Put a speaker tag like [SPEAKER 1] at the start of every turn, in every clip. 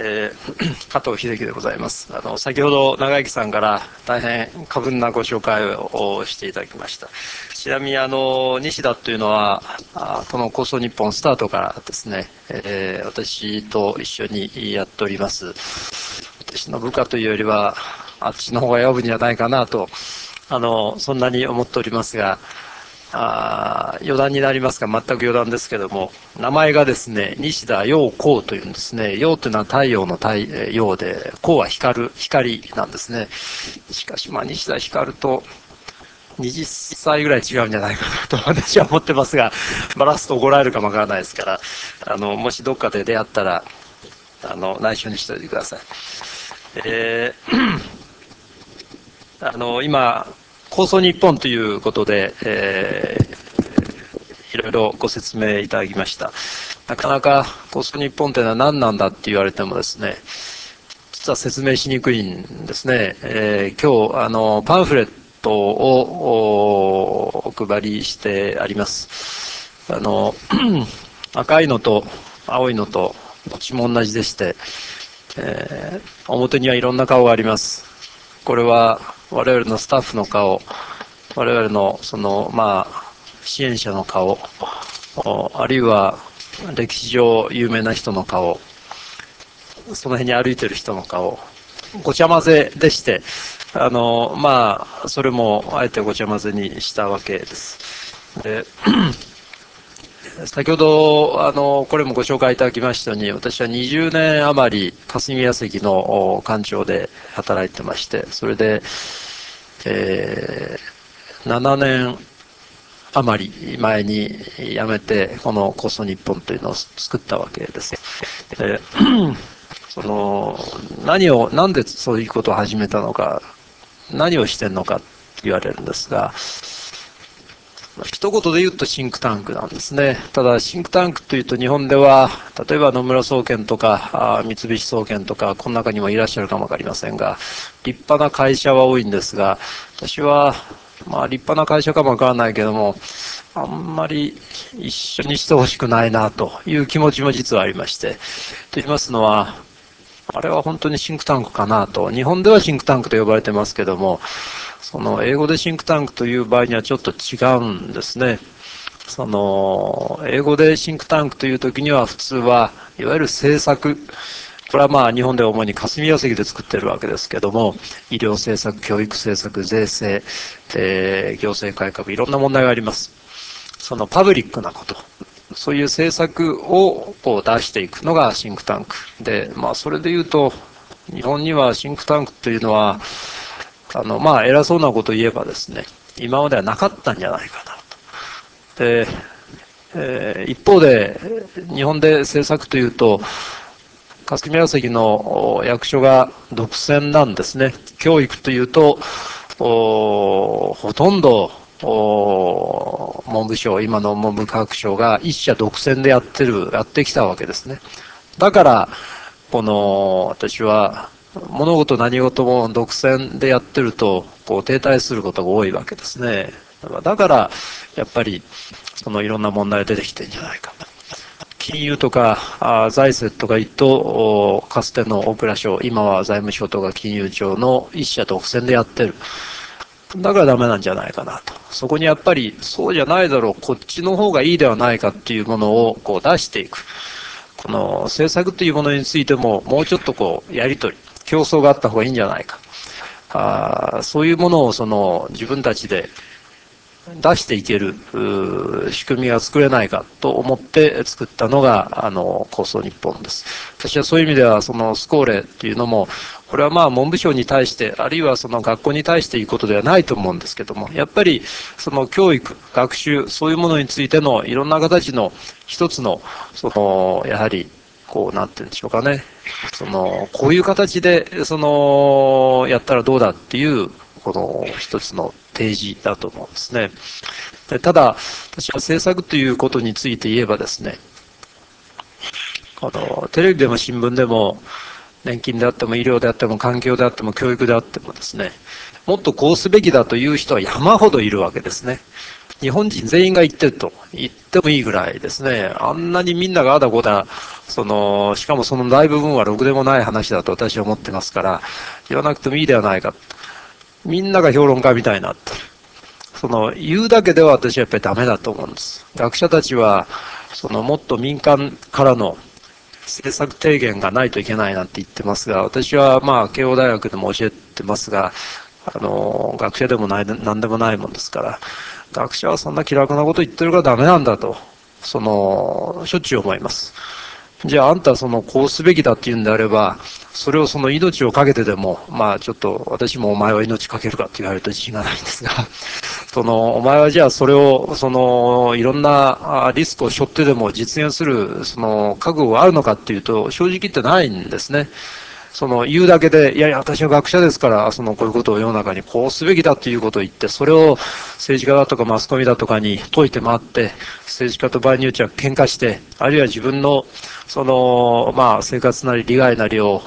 [SPEAKER 1] 加藤秀樹でございます。先ほど長生さんから大変過分なご紹介をしていただきました。ちなみに西田というのはこの構想日本スタートからですね、私と一緒にやっております。私の部下というよりはあっちの方が弱いんじゃないかなとそんなに思っておりますが、余談になりますが、全く余談ですけども、名前がですね、西田陽光というんですね。陽というのは太陽の陽で、光は光なんですね。しかし、西田光と20歳ぐらい違うんじゃないかなと私は思ってますが、バラすと怒られるかもわからないですから、もしどっかで出会ったら、内緒にしておいてください。今、構想日本ということで、いろいろご説明いただきました。なかなか構想日本というのは何なんだって言われてもですね、実は説明しにくいんですね。今日パンフレットをお配りしてあります。赤いのと青いのとどっちも同じでして、表にはいろんな顔があります。これは我々のスタッフの顔、我々の支援者の顔、あるいは歴史上有名な人の顔、その辺に歩いてる人の顔、ごちゃ混ぜでして、それもあえてごちゃ混ぜにしたわけです。で先ほどこれもご紹介いただきましたように、私は20年余り霞が関の官庁で働いてまして、それで、7年余り前に辞めてこの構想日本というのを作ったわけです。でなんでそういうことを始めたのか、何をしてんのかって言われるんですが、一言で言うとシンクタンクなんですね。ただシンクタンクというと日本では例えば野村総研とか三菱総研とかこの中にもいらっしゃるかもわかりませんが、立派な会社は多いんですが、私は立派な会社かもわからないけども、あんまり一緒にしてほしくないなという気持ちも実はありまして、と言いますのは、あれは本当にシンクタンクかなと。日本ではシンクタンクと呼ばれてますけども、その英語でシンクタンクという場合にはちょっと違うんですね。英語でシンクタンクという時には普通はいわゆる政策、これは日本では主に霞が関で作ってるわけですけども、医療政策、教育政策、税制、行政改革、いろんな問題があります。そのパブリックなこと、そういう政策を出していくのがシンクタンクで、それでいうと日本にはシンクタンクというのは偉そうなことを言えばですね、今まではなかったんじゃないかなと。で、一方で日本で政策というと霞が関の役所が独占なんですね。教育というとほとんど文部省、今の文部科学省が一社独占でやってきたわけですね。だから私は物事何事も独占でやってると停滞することが多いわけですね。だからやっぱりいろんな問題が出てきてるんじゃないか。金融とか財政とか言うとかつての大蔵省、今は財務省とか金融庁の一社独占でやってる。だからダメなんじゃないかなと。そこにやっぱりそうじゃないだろう、こっちの方がいいではないかっていうものを出していく。この政策というものについてももうちょっとやり取り、競争があった方がいいんじゃないか。そういうものを自分たちで出していける仕組みが作れないかと思って作ったのが構想日本です。私はそういう意味ではそのスコーレっていうのも、これは文部省に対してあるいはその学校に対していいことではないと思うんですけども、やっぱりその教育、学習、そういうものについてのいろんな形の一つのやはりなんて言うんでしょうかね、こういう形でやったらどうだっていう一つの提示だと思うんですね。ただ私は政策ということについて言えばですね、テレビでも新聞でも年金であっても医療であっても環境であっても教育であってもですね、もっとこうすべきだという人は山ほどいるわけですね。 日本人全員が言ってると言ってもいいぐらいですね。あんなにみんながあだこだ、しかもその大部分はろくでもない話だと私は思ってますから、言わなくてもいいではないか。みんなが評論家みたいになってる。言うだけでは私はやっぱりダメだと思うんです。学者たちは、もっと民間からの政策提言がないといけないなんて言ってますが、私は慶応大学でも教えてますが、学者でも何でもないもんですから、学者はそんな気楽なこと言ってるからダメなんだと、しょっちゅう思います。じゃああんたこうすべきだって言うんであれば、それを命を懸けてでも、ちょっと私もお前は命かけるかって言われると自信がないんですが、お前はじゃあそれを、いろんなリスクを背負ってでも実現する、覚悟があるのかっていうと、正直言ってないんですね。言うだけで、いやいや、私は学者ですから、こういうことを世の中にこうすべきだということを言って、それを政治家だとかマスコミだとかに解いて回って、政治家と場合によっては喧嘩して、あるいは自分の、生活なり利害なりを、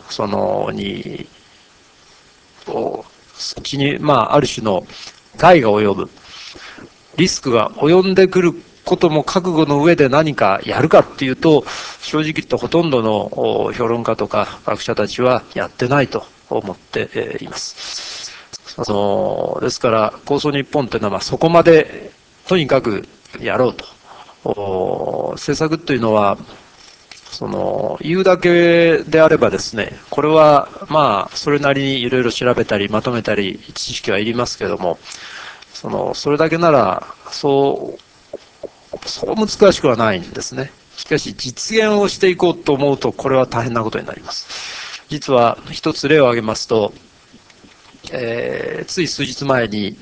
[SPEAKER 1] そっちに、ある種の害が及ぶ、リスクが及んでくることも覚悟の上で何かやるかっていうと、正直言ってほとんどの評論家とか学者たちはやってないと思っています。ですから、構想日本っていうのはそこまでとにかくやろうと。政策というのは、言うだけであればですね、これはそれなりにいろいろ調べたりまとめたり知識はいりますけども、それだけなら、そう難しくはないんですね。しかし実現をしていこうと思うと、これは大変なことになります。実は一つ例を挙げますと、つい数日前に、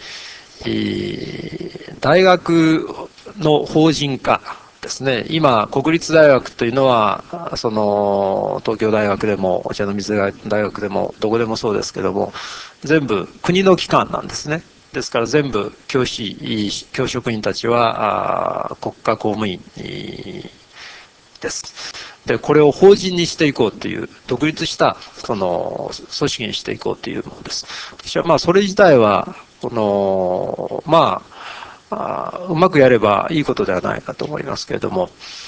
[SPEAKER 1] 大学の法人化ですね。今、国立大学というのは、東京大学でも、お茶の水大学でも、どこでもそうですけども、全部国の機関なんですね。ですから全部教職員たちは国家公務員です。で、これを法人にしていこうという、独立した組織にしていこうというものです。私はそれ自体はうまくやればいいことではないかと思いますけれども、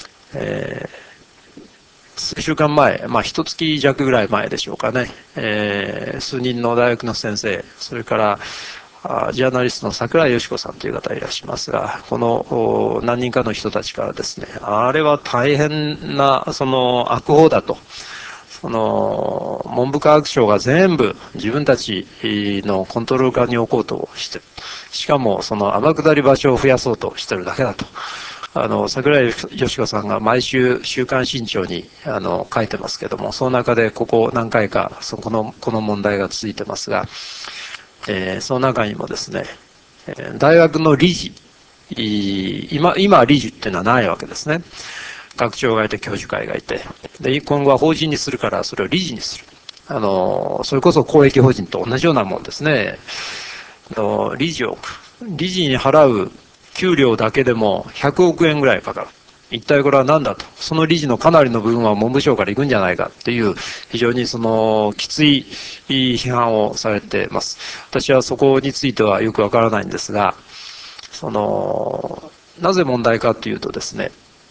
[SPEAKER 1] 数週間前、一月弱ぐらい前でしょうかね、数人の大学の先生、それからジャーナリストの桜井よし子さんという方いらっしゃいますが、この何人かの人たちからですね、あれは大変な悪法だと。文部科学省が全部自分たちのコントロール下に置こうとしてる。しかも天下り場所を増やそうとしてるだけだと。桜井よし子さんが毎週週刊新潮に書いてますけども、その中でここ何回かこの問題が続いてますが、その中にもですね、大学の理事、今理事っていうのはないわけですね。学長がいて教授会がいて、で今後は法人にするからそれを理事にする。それこそ公益法人と同じようなもんですね。理事に払う給料だけでも100億円ぐらいかかる。一体これは何だと。その理事のかなりの部分は文部省から行くんじゃないかっていう非常にきつい批判をされています。私はそこについてはよくわからないんですが、なぜ問題かというとですね、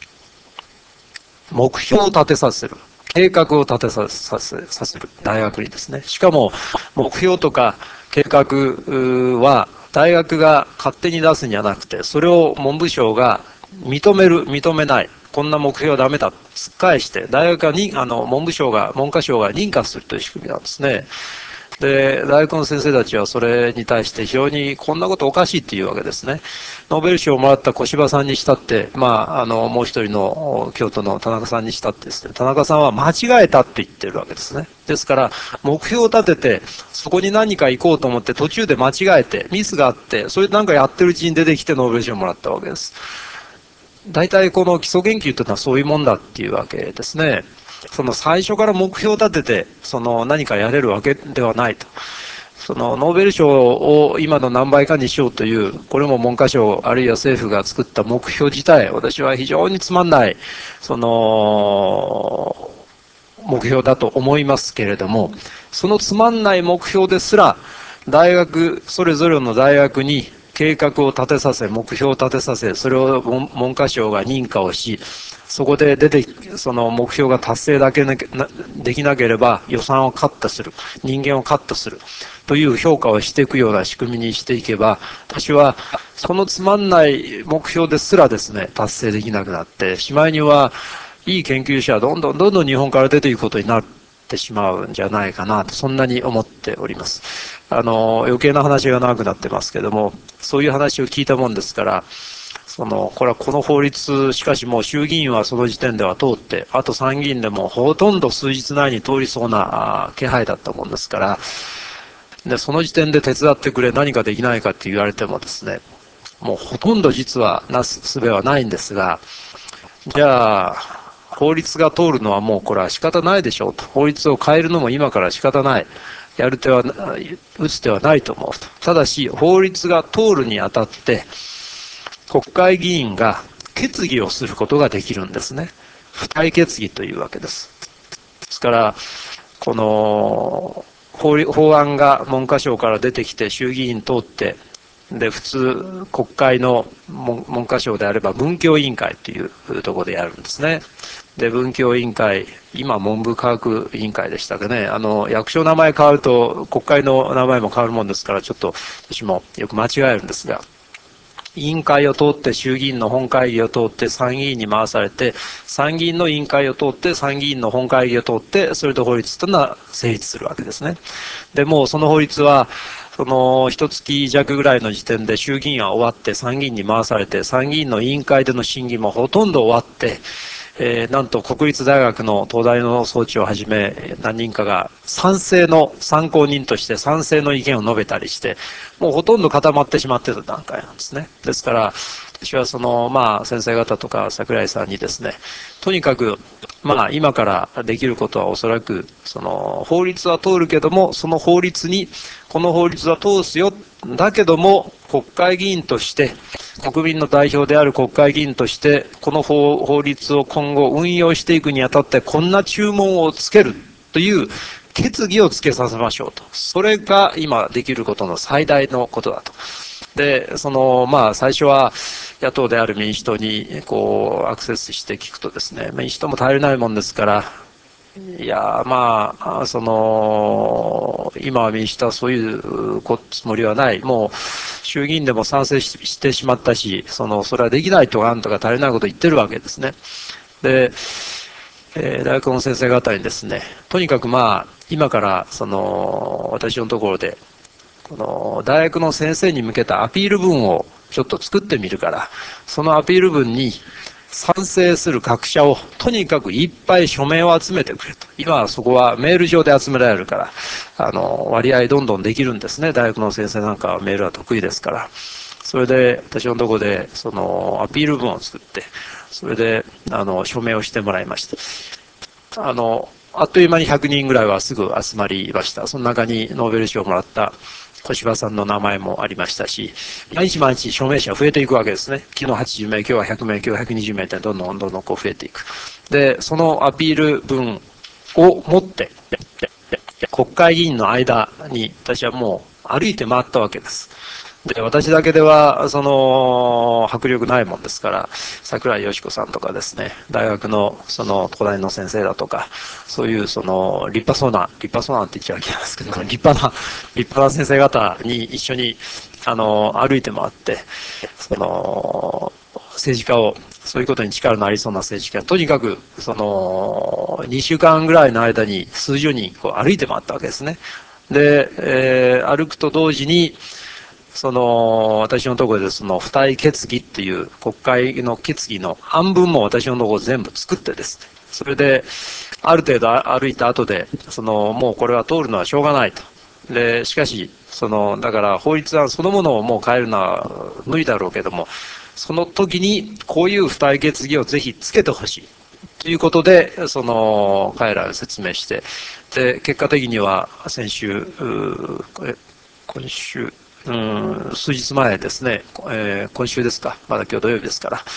[SPEAKER 1] 目標を立てさせる。計画を立てさせる。大学にですね。しかも、目標とか計画は、大学が勝手に出すんじゃなくて、それを文部省が認める、認めない。こんな目標はダメだ。突っ返して、大学が文科省が認可するという仕組みなんですね。で、大学の先生たちはそれに対して非常にこんなことおかしいっていうわけですね。ノーベル賞をもらった小柴さんにしたって、もう一人の京都の田中さんにしたってですね、田中さんは間違えたって言ってるわけですね。ですから、目標を立てて、そこに何か行こうと思って途中で間違えて、ミスがあって、それなんかやってるうちに出てきてノーベル賞をもらったわけです。大体この基礎研究というのはそういうもんだっていうわけですね。最初から目標を立てて、何かやれるわけではないと。ノーベル賞を今の何倍かにしようという、これも文科省あるいは政府が作った目標自体、私は非常につまんない、目標だと思いますけれども、そのつまんない目標ですら、それぞれの大学に計画を立てさせ、目標を立てさせ、それを文科省が認可をし、そこでその目標が達成だけできなければ予算をカットする、人間をカットするという評価をしていくような仕組みにしていけば、私はそのつまんない目標ですらですね、達成できなくなって、しまいにはいい研究者はどんどん日本から出ていくことになってしまうんじゃないかなと、そんなに思っております。余計な話が長くなってますけども、そういう話を聞いたもんですから、この法律、しかしもう衆議院はその時点では通って、あと参議院でもほとんど数日内に通りそうな気配だったもんですから、で、その時点で手伝ってくれ、何かできないかって言われてもですね、もうほとんど実はなす術はないんですが、じゃあ、法律が通るのはもうこれは仕方ないでしょうと。法律を変えるのも今から仕方ない。打つ手はないと思うと。ただし、法律が通るにあたって、国会議員が決議をすることができるんですね。付帯決議というわけです。ですから、この法案が文科省から出てきて衆議院通って、で、普通、国会の文科省であれば文教委員会というところでやるんですね。で、文教委員会、今文部科学委員会でしたかね。役所名前変わると国会の名前も変わるもんですから、ちょっと私もよく間違えるんですが、委員会を通って衆議院の本会議を通って参議院に回されて、参議院の委員会を通って参議院の本会議を通って、それで法律というのは成立するわけですね。で、もうその法律は、一月弱ぐらいの時点で衆議院は終わって参議院に回されて、参議院の委員会での審議もほとんど終わって、なんと国立大学の東大の総長をはじめ何人かが賛成の参考人として賛成の意見を述べたりして、もうほとんど固まってしまっている段階なんですね。ですから、私は先生方とか櫻井さんにですね、とにかく、今からできることはおそらく、法律は通るけども、その法律に、この法律は通すよ、だけども、国会議員として、国民の代表である国会議員として、この法律を今後運用していくにあたって、こんな注文をつけるという決議をつけさせましょうと。それが今できることの最大のことだと。で、最初は野党である民主党にアクセスして聞くとですね、民主党も頼りないもんですから、いや、今は民主党はそういうつもりはない。もう、衆議院でも賛成してしまったし、それはできないとか、なんとか足りないことを言ってるわけですね。で、大学の先生方にですね、とにかく今から、私のところで、大学の先生に向けたアピール文をちょっと作ってみるから、そのアピール文に賛成する各社をとにかくいっぱい署名を集めてくれと。今はそこはメール上で集められるから、割合どんどんできるんですね。大学の先生なんかはメールは得意ですから。それで、私のところで、アピール文を作って、それで、署名をしてもらいました。あっという間に100人ぐらいはすぐ集まりました。その中にノーベル賞をもらった小柴さんの名前もありましたし、毎日毎日署名者が増えていくわけですね。昨日80名、今日は100名、今日は120名ってどんどん増えていく。で、そのアピール文を持って、国会議員の間に私はもう歩いて回ったわけです。で、私だけでは、迫力ないもんですから、桜井よし子さんとかですね、大学の、東大の先生だとか、そういう、立派そうなって言っちゃいけないですけど、立派な先生方に一緒に、歩いて回って、政治家を、そういうことに力のありそうな政治家、とにかく、2週間ぐらいの間に数十人歩いて回ったわけですね。で、歩くと同時に、私のところで付帯決議っていう国会の決議の半分も私のところ全部作ってですね、それで、ある程度歩いた後で、もうこれは通るのはしょうがないと。で、しかし、だから法律案そのものをもう変えるのは無理だろうけども、その時にこういう付帯決議をぜひつけてほしい。ということで、彼らに説明して、で、結果的には先週、今週、数日前ですね、今週ですか、まだ今日土曜日ですから、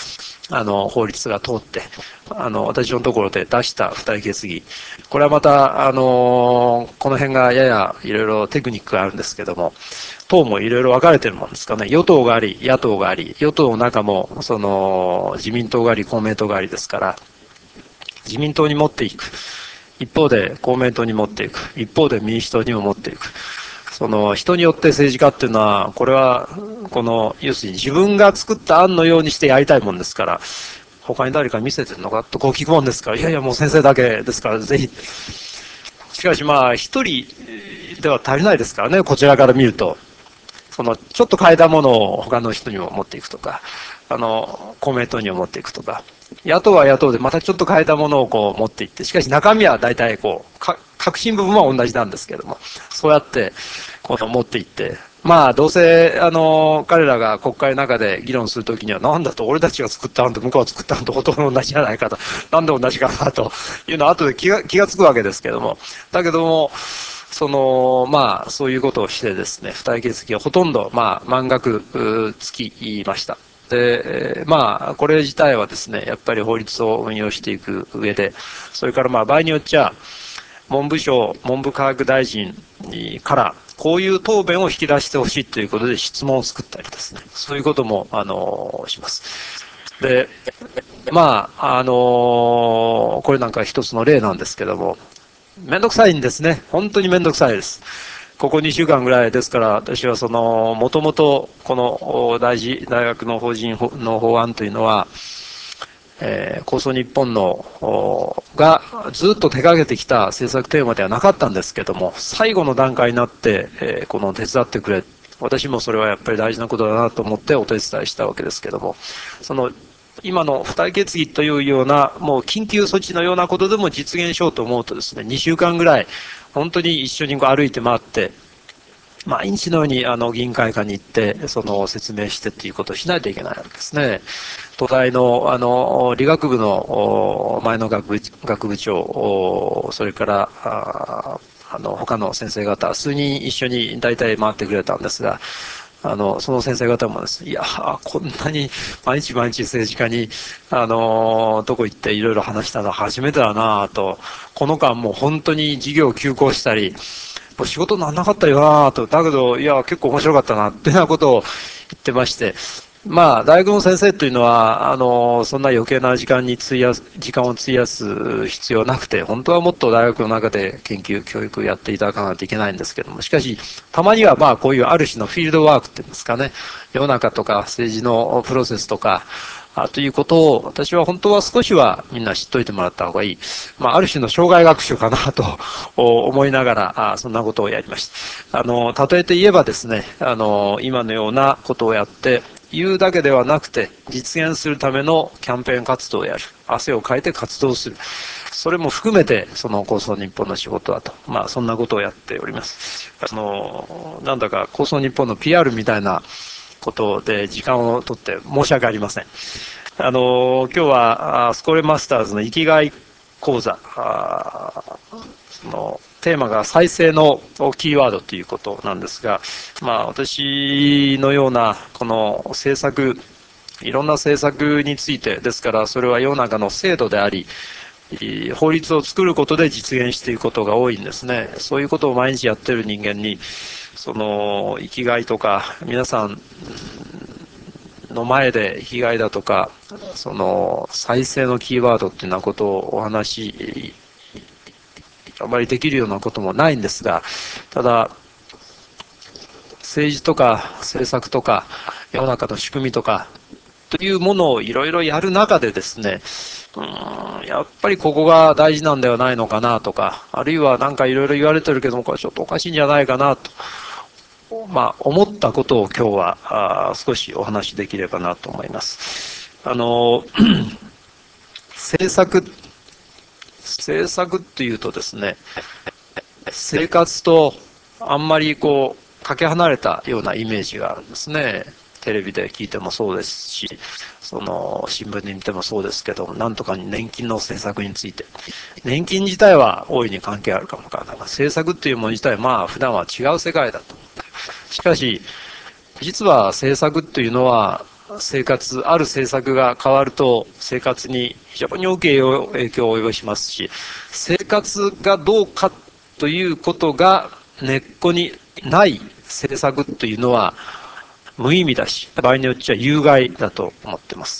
[SPEAKER 1] 法律が通って、私のところで出した付帯決議。これはまた、この辺がややいろいろテクニックがあるんですけども、党もいろいろ分かれてるもんですかね。与党があり、野党があり、与党の中も、自民党があり、公明党がありですから、自民党に持っていく。一方で公明党に持っていく。一方で民主党にも持っていく。人によって政治家っていうのは、これは、要するに自分が作った案のようにしてやりたいもんですから、他に誰か見せてるのかとこう聞くもんですから、いやいやもう先生だけですから、ぜひ。しかしまあ、一人では足りないですからね、こちらから見ると。ちょっと変えたものを他の人にも持っていくとか、公明党にも持っていくとか、野党は野党でまたちょっと変えたものをこう持っていって、しかし中身は大体核心部分は同じなんですけども、そうやって、持っていって、まあ、どうせ、彼らが国会の中で議論するときには、なんだと、俺たちが作った案と向こうが作った案とほとんど同じじゃないかと、なんで同じかなというのは後で気がつくわけですけども、だけども、まあ、そういうことをしてですね、付帯決議はほとんど、まあ、満額つきました。で、まあ、これ自体はですね、やっぱり法律を運用していく上で、それからまあ、場合によっちゃ、文部省、文部科学大臣から、こういう答弁を引き出してほしいということで質問を作ったりですね、そういうことも、します。で、まあ、これなんか一つの例なんですけども、めんどくさいんですね。本当にめんどくさいです。ここ2週間ぐらいですから、私はもともとこの大学の法人の法案というのは、構想日本がずっと手掛けてきた政策テーマではなかったんですけども、最後の段階になって、手伝ってくれ。私もそれはやっぱり大事なことだなと思ってお手伝いしたわけですけども、今の付帯決議というような、もう緊急措置のようなことでも実現しようと思うとですね、2週間ぐらい、本当に一緒に歩いて回って、毎日のように議員会館に行って、説明してっていうことをしないといけないわけですね。東大の理学部の前の学部長、それから他の先生方、数人一緒に大体回ってくれたんですが、その先生方もですね、いやこんなに毎日毎日政治家に、どこ行っていろいろ話したのは初めてだなと、この間もう本当に授業を休校したり、もう仕事にならなかったよなと、だけど、いや、結構面白かったな、っていうようなことを言ってまして、まあ、大学の先生というのは、そんな余計な時間を費やす必要なくて、本当はもっと大学の中で研究、教育をやっていただかないといけないんですけども、しかし、たまにはまあ、こういうある種のフィールドワークっていうんですかね、世の中とか政治のプロセスとか、ということを、私は本当は少しはみんな知っといてもらった方がいい。まあ、ある種の障害学習かなと思いながら、そんなことをやりました。例えて言えばですね、今のようなことをやって、言うだけではなくて、実現するためのキャンペーン活動をやる。汗をかいて活動する。それも含めて、構想日本の仕事だと。まあ、そんなことをやっております。なんだか構想日本の PR みたいなことで時間をとって申し訳ありません。今日はスコレマスターズの生きがい講座、テーマが再生のキーワードということなんですが、まあ、私のようなこの政策、いろんな政策について、ですからそれは世の中の制度であり、法律を作ることで実現していくことが多いんですね。そういうことを毎日やってる人間に、生きがいとか、皆さんの前で被害だとか、再生のキーワードっていうようなことをお話し、あまりできるようなこともないんですが、ただ、政治とか政策とか世の中の仕組みとかというものをいろいろやる中でですね、やっぱりここが大事なんではないのかなとか、あるいはなんかいろいろ言われてるけども、これちょっとおかしいんじゃないかなと、まあ、思ったことを今日は少しお話しできればなと思います。政策、政策っていうとですね、生活とあんまりかけ離れたようなイメージがあるんですね。テレビで聞いてもそうですし、新聞で見てもそうですけど、なんとかに年金の政策について。年金自体は大いに関係あるかもわからないが、政策っていうもの自体はまあ普段は違う世界だと。しかし、実は政策っていうのは、 ある政策が変わると生活に非常に大きい影響を及ぼしますし、生活がどうかということが根っこにない政策というのは無意味だし、場合によっては有害だと思っています。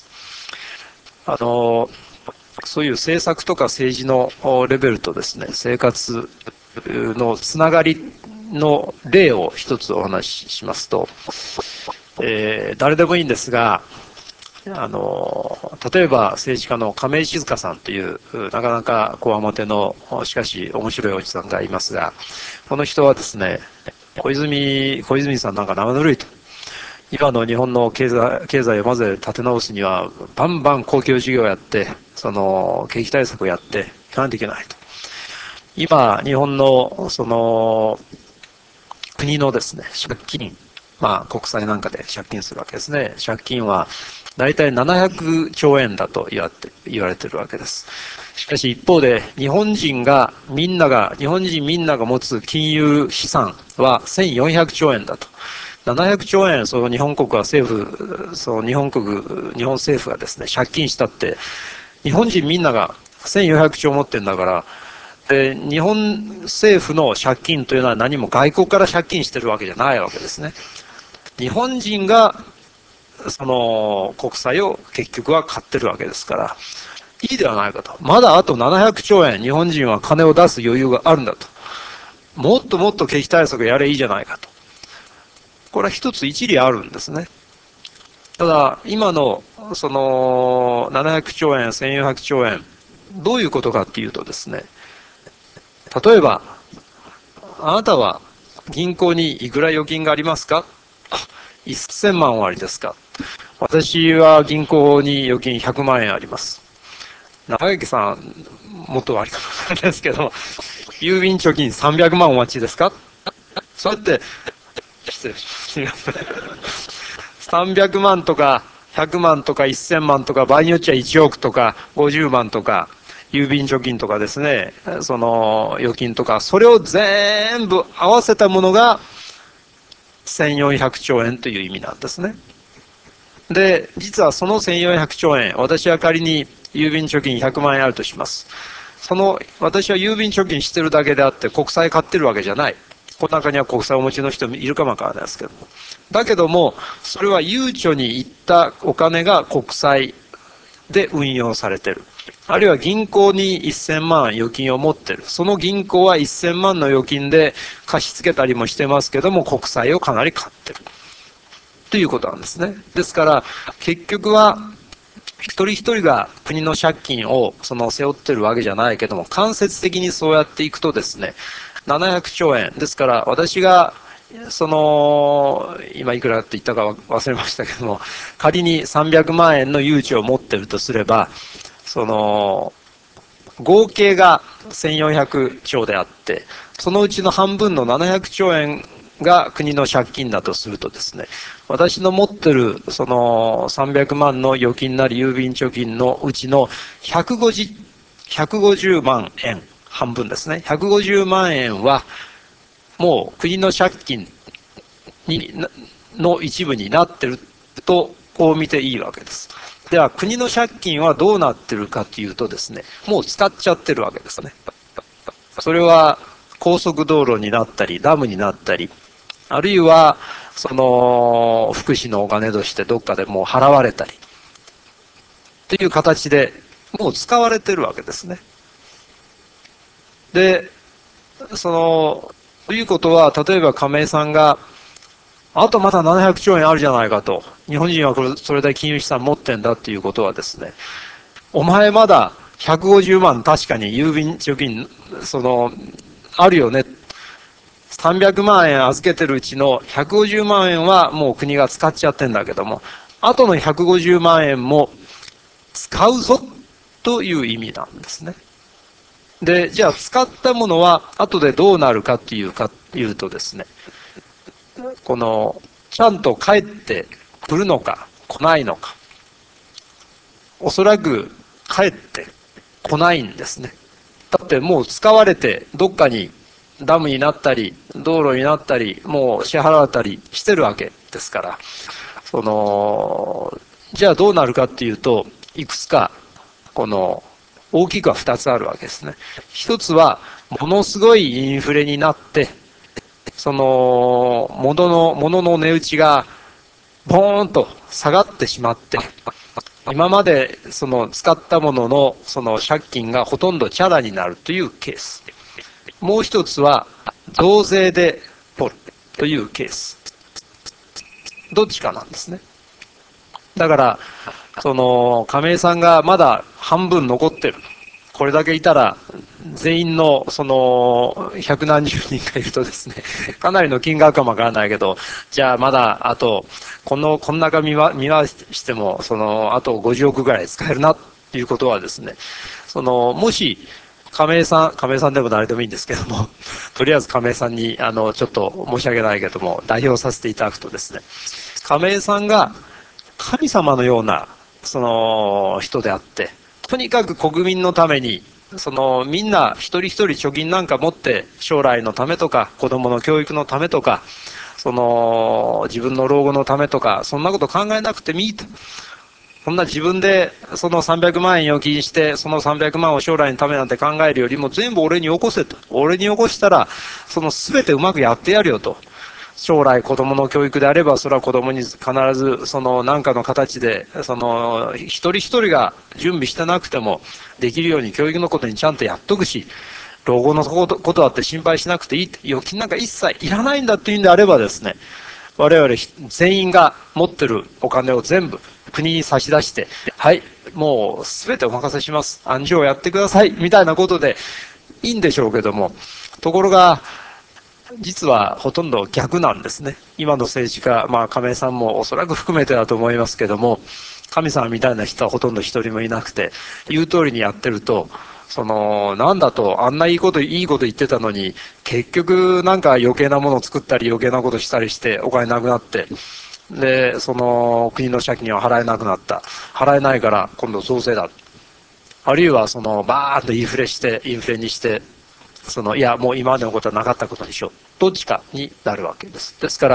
[SPEAKER 1] そういう政策とか政治のレベルとですね、生活のつながりの例を一つお話ししますと、誰でもいいんですが、例えば政治家の亀井静香さんというなかなかこわもてのしかし面白いおじさんがいますが、この人はですね、小泉さんなんか生ぬるいと。今の日本の経済をまず立て直すにはバンバン公共事業をやって、景気対策をやっていかないといけないと。今日本の国のですね、借金、国債なんかで借金するわけですね。借金は大体700兆円だと言われているわけです。しかし一方で日本人みんなが持つ金融資産は1400兆円だと。700兆円、日本日本政府がですね、借金したって、日本人みんなが1400兆持ってるんだから、日本政府の借金というのは何も外国から借金してるわけじゃないわけですね。日本人が国債を結局は買ってるわけですから、いいではないかと。まだあと700兆円日本人は金を出す余裕があるんだと。もっともっと景気対策やれいいじゃないかと。これは一つ一理あるんですね。ただ、今の700兆円、1400兆円、どういうことかっていうとですね、例えば、あなたは銀行にいくら預金がありますか？ 1000 万終わりですか？私は銀行に預金100万円あります。長池さん、もっとありかもしれないですけど、郵便貯金300万お待ちですか？そうやって、失礼します。300万とか100万とか1000万とか場合によっちゃ1億とか50万とか郵便貯金とかですね、預金とか、それを全部合わせたものが1400兆円という意味なんですね。で、実はその1400兆円、私は仮に郵便貯金100万円あるとします。私は郵便貯金してるだけであって国債買ってるわけじゃない。この中には国債をお持ちの人もいるかもわからないですけど。だけども、それはゆうちょに行ったお金が国債で運用されてる。あるいは銀行に1000万預金を持ってる。その銀行は1000万の預金で貸し付けたりもしてますけども、国債をかなり買ってる。ということなんですね。ですから、結局は、一人一人が国の借金を背負ってるわけじゃないけども、間接的にそうやっていくとですね、700兆円。ですから、私が、今いくらって言ったか忘れましたけども、仮に300万円の誘致を持ってるとすれば、合計が1400兆であって、そのうちの半分の700兆円が国の借金だとするとですね、私の持ってる300万の預金なり郵便貯金のうちの150万円、半分ですね。150万円はもう国の借金の一部になってると、こう見ていいわけです。では、国の借金はどうなってるかというとですね、もう使っちゃってるわけですね。それは高速道路になったり、ダムになったり、あるいは、福祉のお金としてどっかでもう払われたり、という形でもう使われてるわけですね。で、ということは、例えば亀井さんが、あとまた700兆円あるじゃないかと。日本人はそれだけ金融資産持ってんだっていうことはですね、お前まだ150万確かに郵便貯金、あるよね。300万円預けてるうちの150万円はもう国が使っちゃってんだけども、あとの150万円も使うぞという意味なんですね。で、じゃあ使ったものは後でどうなるかっていうとですね、ちゃんと帰ってくるのか来ないのか。おそらく帰ってこないんですね。だってもう使われてどっかにダムになったり道路になったりもう支払われたりしてるわけですから、 じゃあどうなるかっていうと、いくつか、大きくは2つあるわけですね。一つは、ものすごいインフレになって、物の値打ちが、ボーンと下がってしまって、今まで使ったものの借金がほとんどチャラになるというケース。もう一つは増税で取るというケース。どっちかなんですね。だから、亀井さんがまだ半分残ってる。これだけいたら、全員の、百何十人がいるとですね、かなりの金額かもわからないけど、じゃあまだ、あと、こん中見回しても、あと50億ぐらい使えるな、っていうことはですね、もし、亀井さんでも誰でもいいんですけども、とりあえず亀井さんに、ちょっと申し訳ないけども、代表させていただくとですね、亀井さんが神様のような、人であって、とにかく国民のために、みんな一人一人貯金なんか持って、将来のためとか、子供の教育のためとか、自分の老後のためとか、そんなこと考えなくてもいいと。そんな自分でその300万円預金して、その300万を将来のためなんて考えるよりも全部俺に起こせと。俺に起こしたら、全てうまくやってやるよと。将来子供の教育であれば、それは子供に必ず何かの形で、一人一人が準備してなくてもできるように教育のことにちゃんとやっとくし、老後のことだって心配しなくていい。預金なんか一切いらないんだっていうんであればですね、我々全員が持ってるお金を全部国に差し出して、はい、もう全てお任せします。暗示をやってください。みたいなことでいいんでしょうけども、ところが、実はほとんど逆なんですね。今の政治家、亀井さんもおそらく含めてだと思いますけども、神様みたいな人はほとんど一人もいなくて、言う通りにやってると、なんだと、あんないいこと言ってたのに、結局なんか余計なものを作ったり余計なことしたりしてお金なくなって、で、国の借金は払えなくなった。払えないから今度増税だ。あるいはバーンとインフレにして、いや、もう今までのことはなかったことにしよう。どっちかになるわけです。ですから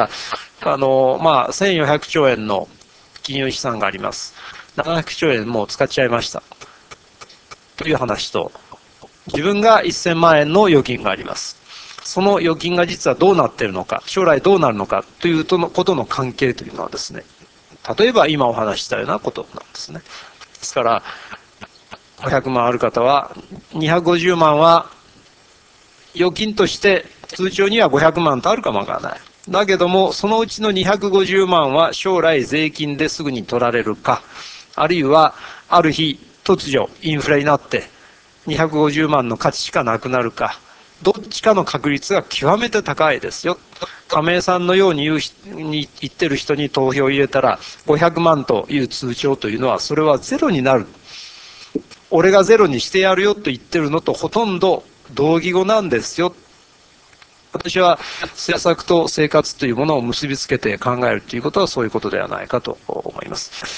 [SPEAKER 1] 、1400兆円の金融資産があります。700兆円もう使っちゃいました。という話と、自分が1000万円の預金があります。その預金が実はどうなっているのか、将来どうなるのかということの関係というのはですね、例えば今お話ししたようなことなんですね。ですから、500万ある方は、250万は預金として通帳には500万とあるかもわからない。だけども、そのうちの250万は将来税金ですぐに取られるか、あるいはある日突如インフレになって250万の価値しかなくなるか、どっちかの確率が極めて高いですよ。亀井さんのように言ってる人に投票を入れたら500万という通帳というのはそれはゼロになる。俺がゼロにしてやるよと言ってるのとほとんど同義語なんですよ。私は政策と生活というものを結びつけて考えるということはそういうことではないかと思います。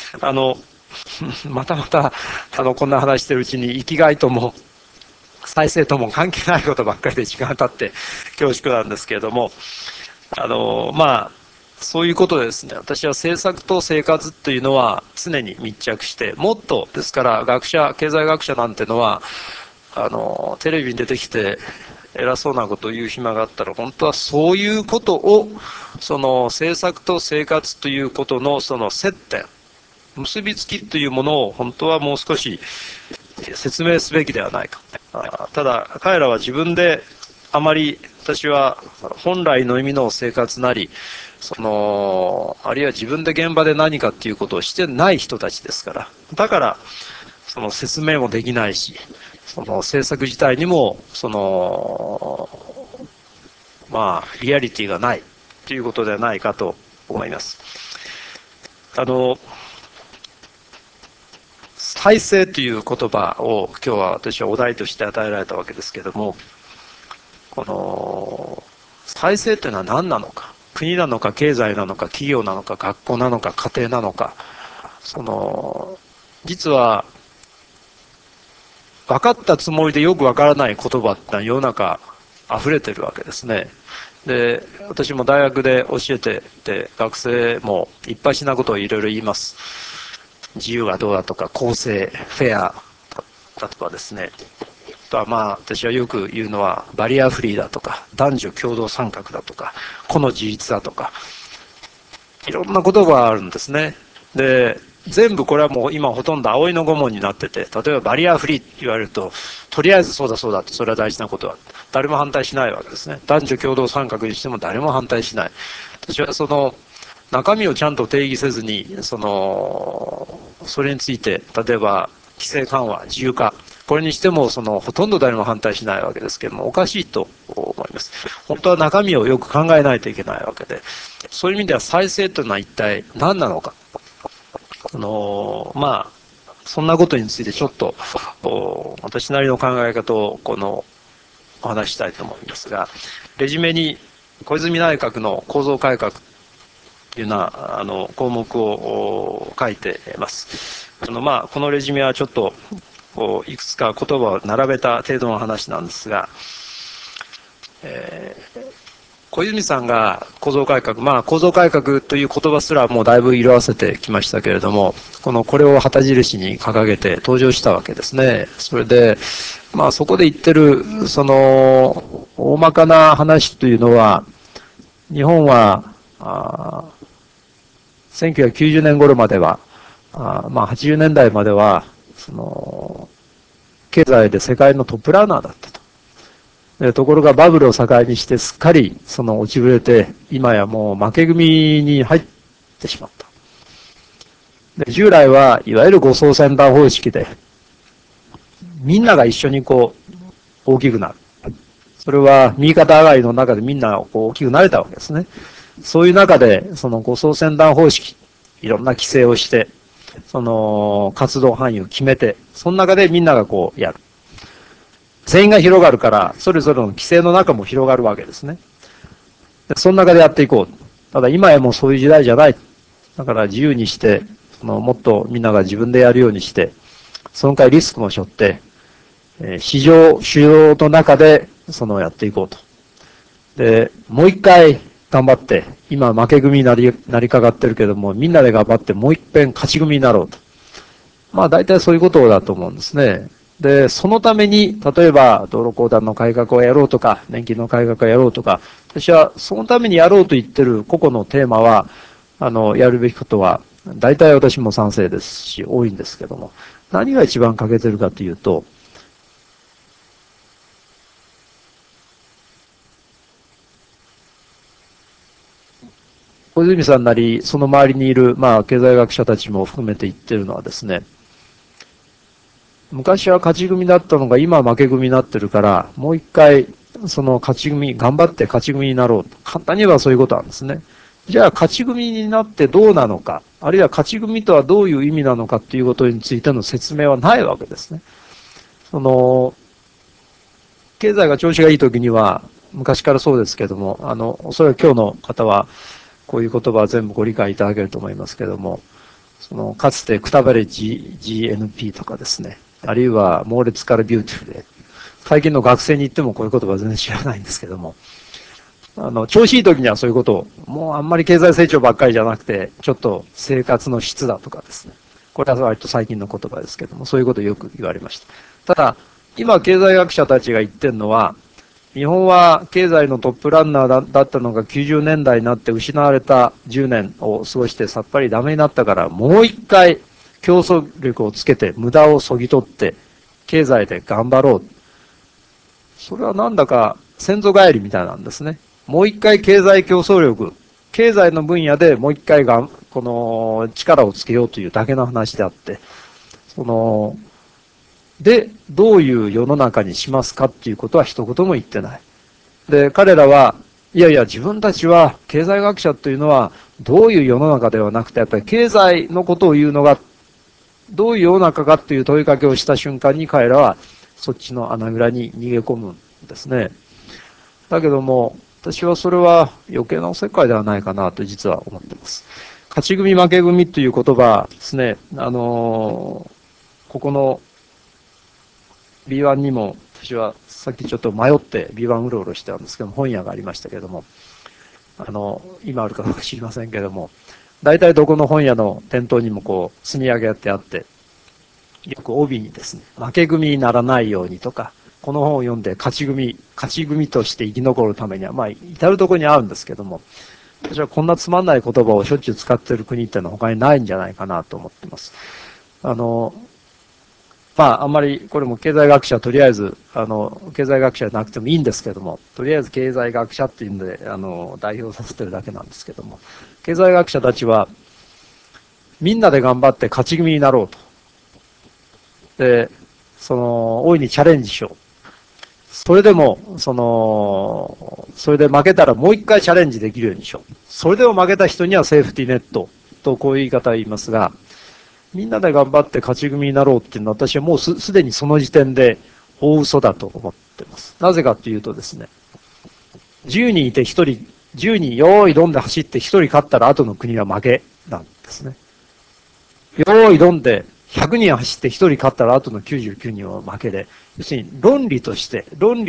[SPEAKER 1] またまたこんな話してるうちに生きがいとも再生とも関係ないことばっかりで時間が経って恐縮なんですけれども、そういうことでですね、私は政策と生活というのは常に密着して、もっと、ですから経済学者なんてのは、テレビに出てきて偉そうなことを言う暇があったら、本当はそういうことを、政策と生活ということのその接点、結びつきというものを本当はもう少し説明すべきではないか。ただ、彼らは自分であまり私は本来の意味の生活なり、あるいは自分で現場で何かっていうことをしてない人たちですから。だから、説明もできないし、政策自体にも、リアリティがないということではないかと思います。再生という言葉を今日は私はお題として与えられたわけですけれども、再生というのは何なのか、国なのか経済なのか企業なのか学校なのか家庭なのか、実は分かったつもりでよく分からない言葉ってのは世の中溢れてるわけですね。 で、私も大学で教えてて、学生もいっぱいしなことをいろいろ言います。自由がどうだとか、公正、フェアだとかですね。あとはまあ、私はよく言うのは、バリアフリーだとか、男女共同参画だとか、個の自立だとか、いろんな言葉があるんですね。で、全部これはもう今ほとんど葵の御紋になってて、例えばバリアフリーって言われると、とりあえずそうだそうだって、それは大事なことは、誰も反対しないわけですね。男女共同参画にしても誰も反対しない。私はその、中身をちゃんと定義せずに、それについて、例えば、規制緩和、自由化、これにしても、ほとんど誰も反対しないわけですけれども、おかしいと思います。本当は中身をよく考えないといけないわけで、そういう意味では再生というのは一体何なのか。まあ、そんなことについてちょっと、私なりの考え方を、お話したいと思いますが、レジュメに小泉内閣の構造改革というような項目を書いています。まあ、このレジュメはちょっといくつか言葉を並べた程度の話なんですが、小泉さんが構造改革、まあ構造改革という言葉すらもうだいぶ色あせてきましたけれども、これを旗印に掲げて登場したわけですね。それで、まあそこで言ってる、大まかな話というのは、日本は、1990年頃までは、まあ80年代までは、経済で世界のトップランナーだったと。ところがバブルを境にしてすっかり落ちぶれて、今やもう負け組に入ってしまった。で従来はいわゆる護送船団方式で、みんなが一緒に大きくなる。それは右肩上がりの中でみんな大きくなれたわけですね。そういう中で、護送船団方式、いろんな規制をして、活動範囲を決めて、その中でみんながやる。全員が広がるから、それぞれの規制の中も広がるわけですね。でその中でやっていこう。ただ今やもうそういう時代じゃない。だから自由にして、もっとみんなが自分でやるようにして、その代わりリスクも背負って、市場主要の中でやっていこうと。で、もう一回頑張って、今負け組になりかかってるけども、みんなで頑張ってもう一遍勝ち組になろうと。まあ大体そういうことだと思うんですね。で、そのために、例えば道路公団の改革をやろうとか、年金の改革をやろうとか、私はそのためにやろうと言ってる個々のテーマは、やるべきことは、大体私も賛成ですし、多いんですけども、何が一番欠けてるかというと、小泉さんなり、その周りにいる、まあ、経済学者たちも含めて言ってるのはですね、昔は勝ち組だったのが今は負け組になってるから、もう一回、勝ち組、頑張って勝ち組になろうと。簡単に言えばそういうことなんですね。じゃあ勝ち組になってどうなのか、あるいは勝ち組とはどういう意味なのかっていうことについての説明はないわけですね。経済が調子がいい時には、昔からそうですけども、おそらく今日の方は、こういう言葉は全部ご理解いただけると思いますけども、かつてくたばれ GNP とかですね、あるいは猛烈からビューティフルで、最近の学生に言ってもこういう言葉は全然知らないんですけども、調子いい時にはそういうことを、もうあんまり経済成長ばっかりじゃなくて、ちょっと生活の質だとかですね、これは割と最近の言葉ですけども、そういうことをよく言われました。ただ、今経済学者たちが言ってるのは、日本は経済のトップランナーだったのが90年代になって失われた10年を過ごしてさっぱりダメになったから、もう一回競争力をつけて無駄をそぎ取って経済で頑張ろう。それはなんだか先祖返りみたいなんですね。もう一回経済競争力、経済の分野でもう一回この力をつけようというだけの話であって、どういう世の中にしますかっていうことは一言も言ってない。で、彼らは、いやいや、自分たちは経済学者というのは、どういう世の中ではなくて、やっぱり経済のことを言うのが、どういう世の中かっていう問いかけをした瞬間に彼らは、そっちの穴蔵に逃げ込むんですね。だけども、私はそれは余計なおせっかいではないかなと実は思っています。勝ち組負け組という言葉ですね、ここの B1 にも私はさっきちょっと迷ってビバンうろうろしてたんですけども、本屋がありましたけれども、今あるかどうか知りませんけれども、大体どこの本屋の店頭にもこう、積み上げてあって、よく帯にですね、負け組にならないようにとか、この本を読んで勝ち組として生き残るためには、まあ、至るところにあるんですけども、私はこんなつまんない言葉をしょっちゅう使っている国っていうのは他にないんじゃないかなと思っています。まあ、あんまり、これも経済学者、とりあえず、経済学者じゃなくてもいいんですけども、とりあえず経済学者っていうんで、代表させてるだけなんですけども、経済学者たちは、みんなで頑張って勝ち組になろうと。で、大いにチャレンジしよう。それでも、それで負けたらもう一回チャレンジできるようにしよう。それでも負けた人にはセーフティーネットとこういう言い方を言いますが、みんなで頑張って勝ち組になろうっていうのは私はもうすでにその時点で大嘘だと思っています。なぜかというとですね、10人いて1人、10人用意どんで走って1人勝ったら後の国は負けなんですね。用意どんで100人走って1人勝ったら後の99人は負けで、要するに論理として、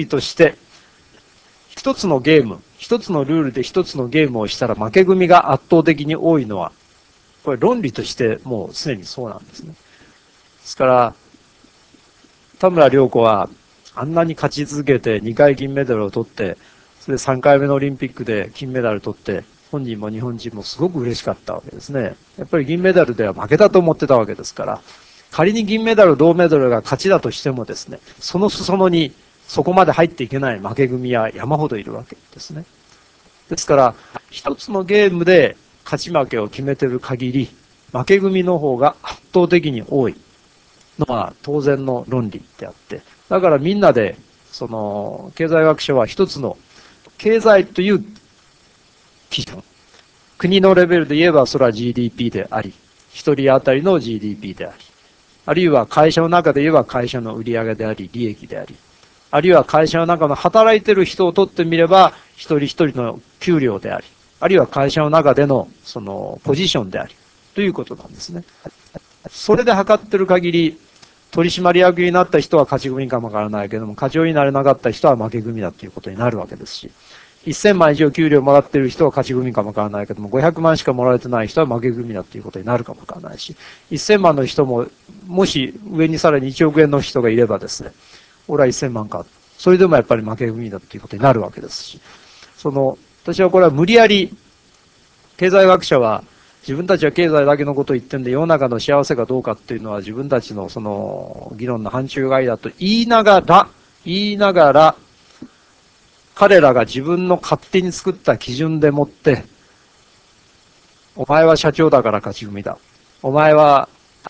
[SPEAKER 1] 一つのゲーム、一つのルールで一つのゲームをしたら負け組が圧倒的に多いのは、これ論理としてもうすでにそうなんですね。ですから、田村亮子はあんなに勝ち続けて2回銀メダルを取って、それで3回目のオリンピックで金メダルを取って、本人も日本人もすごく嬉しかったわけですね。やっぱり銀メダルでは負けたと思ってたわけですから、仮に銀メダル、銅メダルが勝ちだとしてもですね、その裾野にそこまで入っていけない負け組は山ほどいるわけですね。ですから、一つのゲームで勝ち負けを決めている限り、負け組の方が圧倒的に多いのは当然の論理であって、だからみんなで、経済学者は一つの経済という基準、国のレベルで言えばそれは GDP であり、一人当たりの GDP であり、あるいは会社の中で言えば会社の売上であり、利益であり、あるいは会社の中の働いている人を取ってみれば、一人一人の給料であり、あるいは会社の中でのそのポジションであり、ということなんですね。それで測ってる限り、取締役になった人は勝ち組かもわからないけども、課長になれなかった人は負け組だということになるわけですし、1000万以上給料もらっている人は勝ち組かもわからないけども、500万しかもらえてない人は負け組だということになるかもわからないし、1000万の人も、もし上にさらに1億円の人がいればですね、俺は1000万か。それでもやっぱり負け組だということになるわけですし、私はこれは無理やり、経済学者は自分たちは経済だけのことを言ってんで、世の中の幸せかどうかっていうのは自分たちのその議論の範疇外だと言いながら、彼らが自分の勝手に作った基準でもって、お前は社長だから勝ち組だ。お前は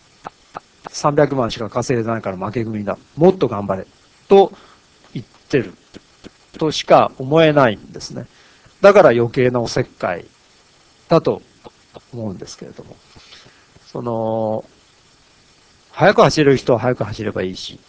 [SPEAKER 1] 300万しか稼いでないから負け組だ。もっと頑張れ。と言ってるとしか思えないんですね。だから余計なおせっかいだと思うんですけれども。速く走れる人は速く走ればいいし、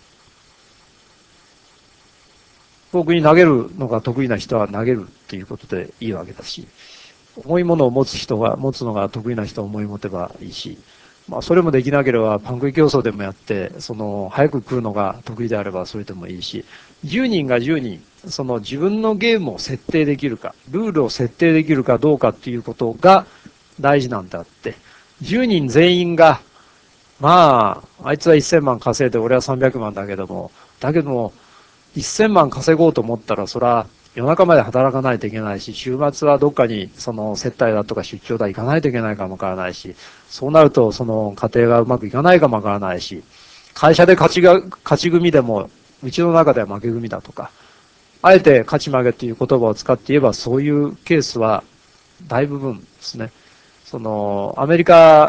[SPEAKER 1] 遠に投げるのが得意な人は投げるっていうことでいいわけだし、重いものを持つ人が、持つのが得意な人は重い持てばいいし、まあ、それもできなければパン食い競争でもやって、早く食うのが得意であればそれでもいいし、10人が10人、自分のゲームを設定できるか、ルールを設定できるかどうかっていうことが大事なんだって、10人全員が、まあ、あいつは1000万稼いで俺は300万だけども、1000万稼ごうと思ったら、それは夜中まで働かないといけないし、週末はどっかに接待だとか出張だ行かないといけないかもわからないし、そうなると家庭がうまくいかないかもわからないし、会社で勝ち組でも、うちの中では負け組だとか、あえて勝ち負けという言葉を使って言えば、そういうケースは大部分ですね。アメリカ、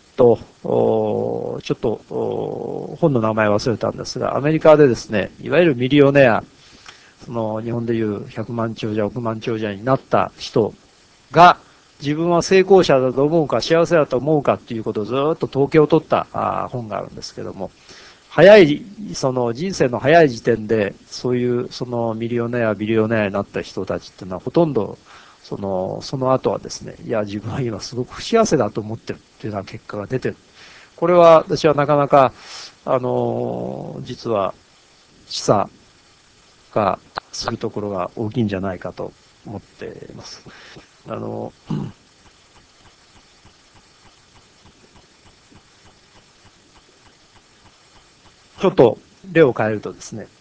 [SPEAKER 1] ちょっと本の名前忘れたんですが、アメリカでですね、いわゆるミリオネア、日本でいう100万長者、億万長者になった人が、自分は成功者だと思うか、幸せだと思うかっていうことをずっと統計を取った本があるんですけども、人生の早い時点で、そういうミリオネア、ビリオネアになった人たちっていうのはほとんどその後はですね、いや、自分は今すごく不幸せだと思ってるっていうような結果が出てる。これは私はなかなか、実は示唆がするところが大きいんじゃないかと思っています。ちょっと例を変えるとですね、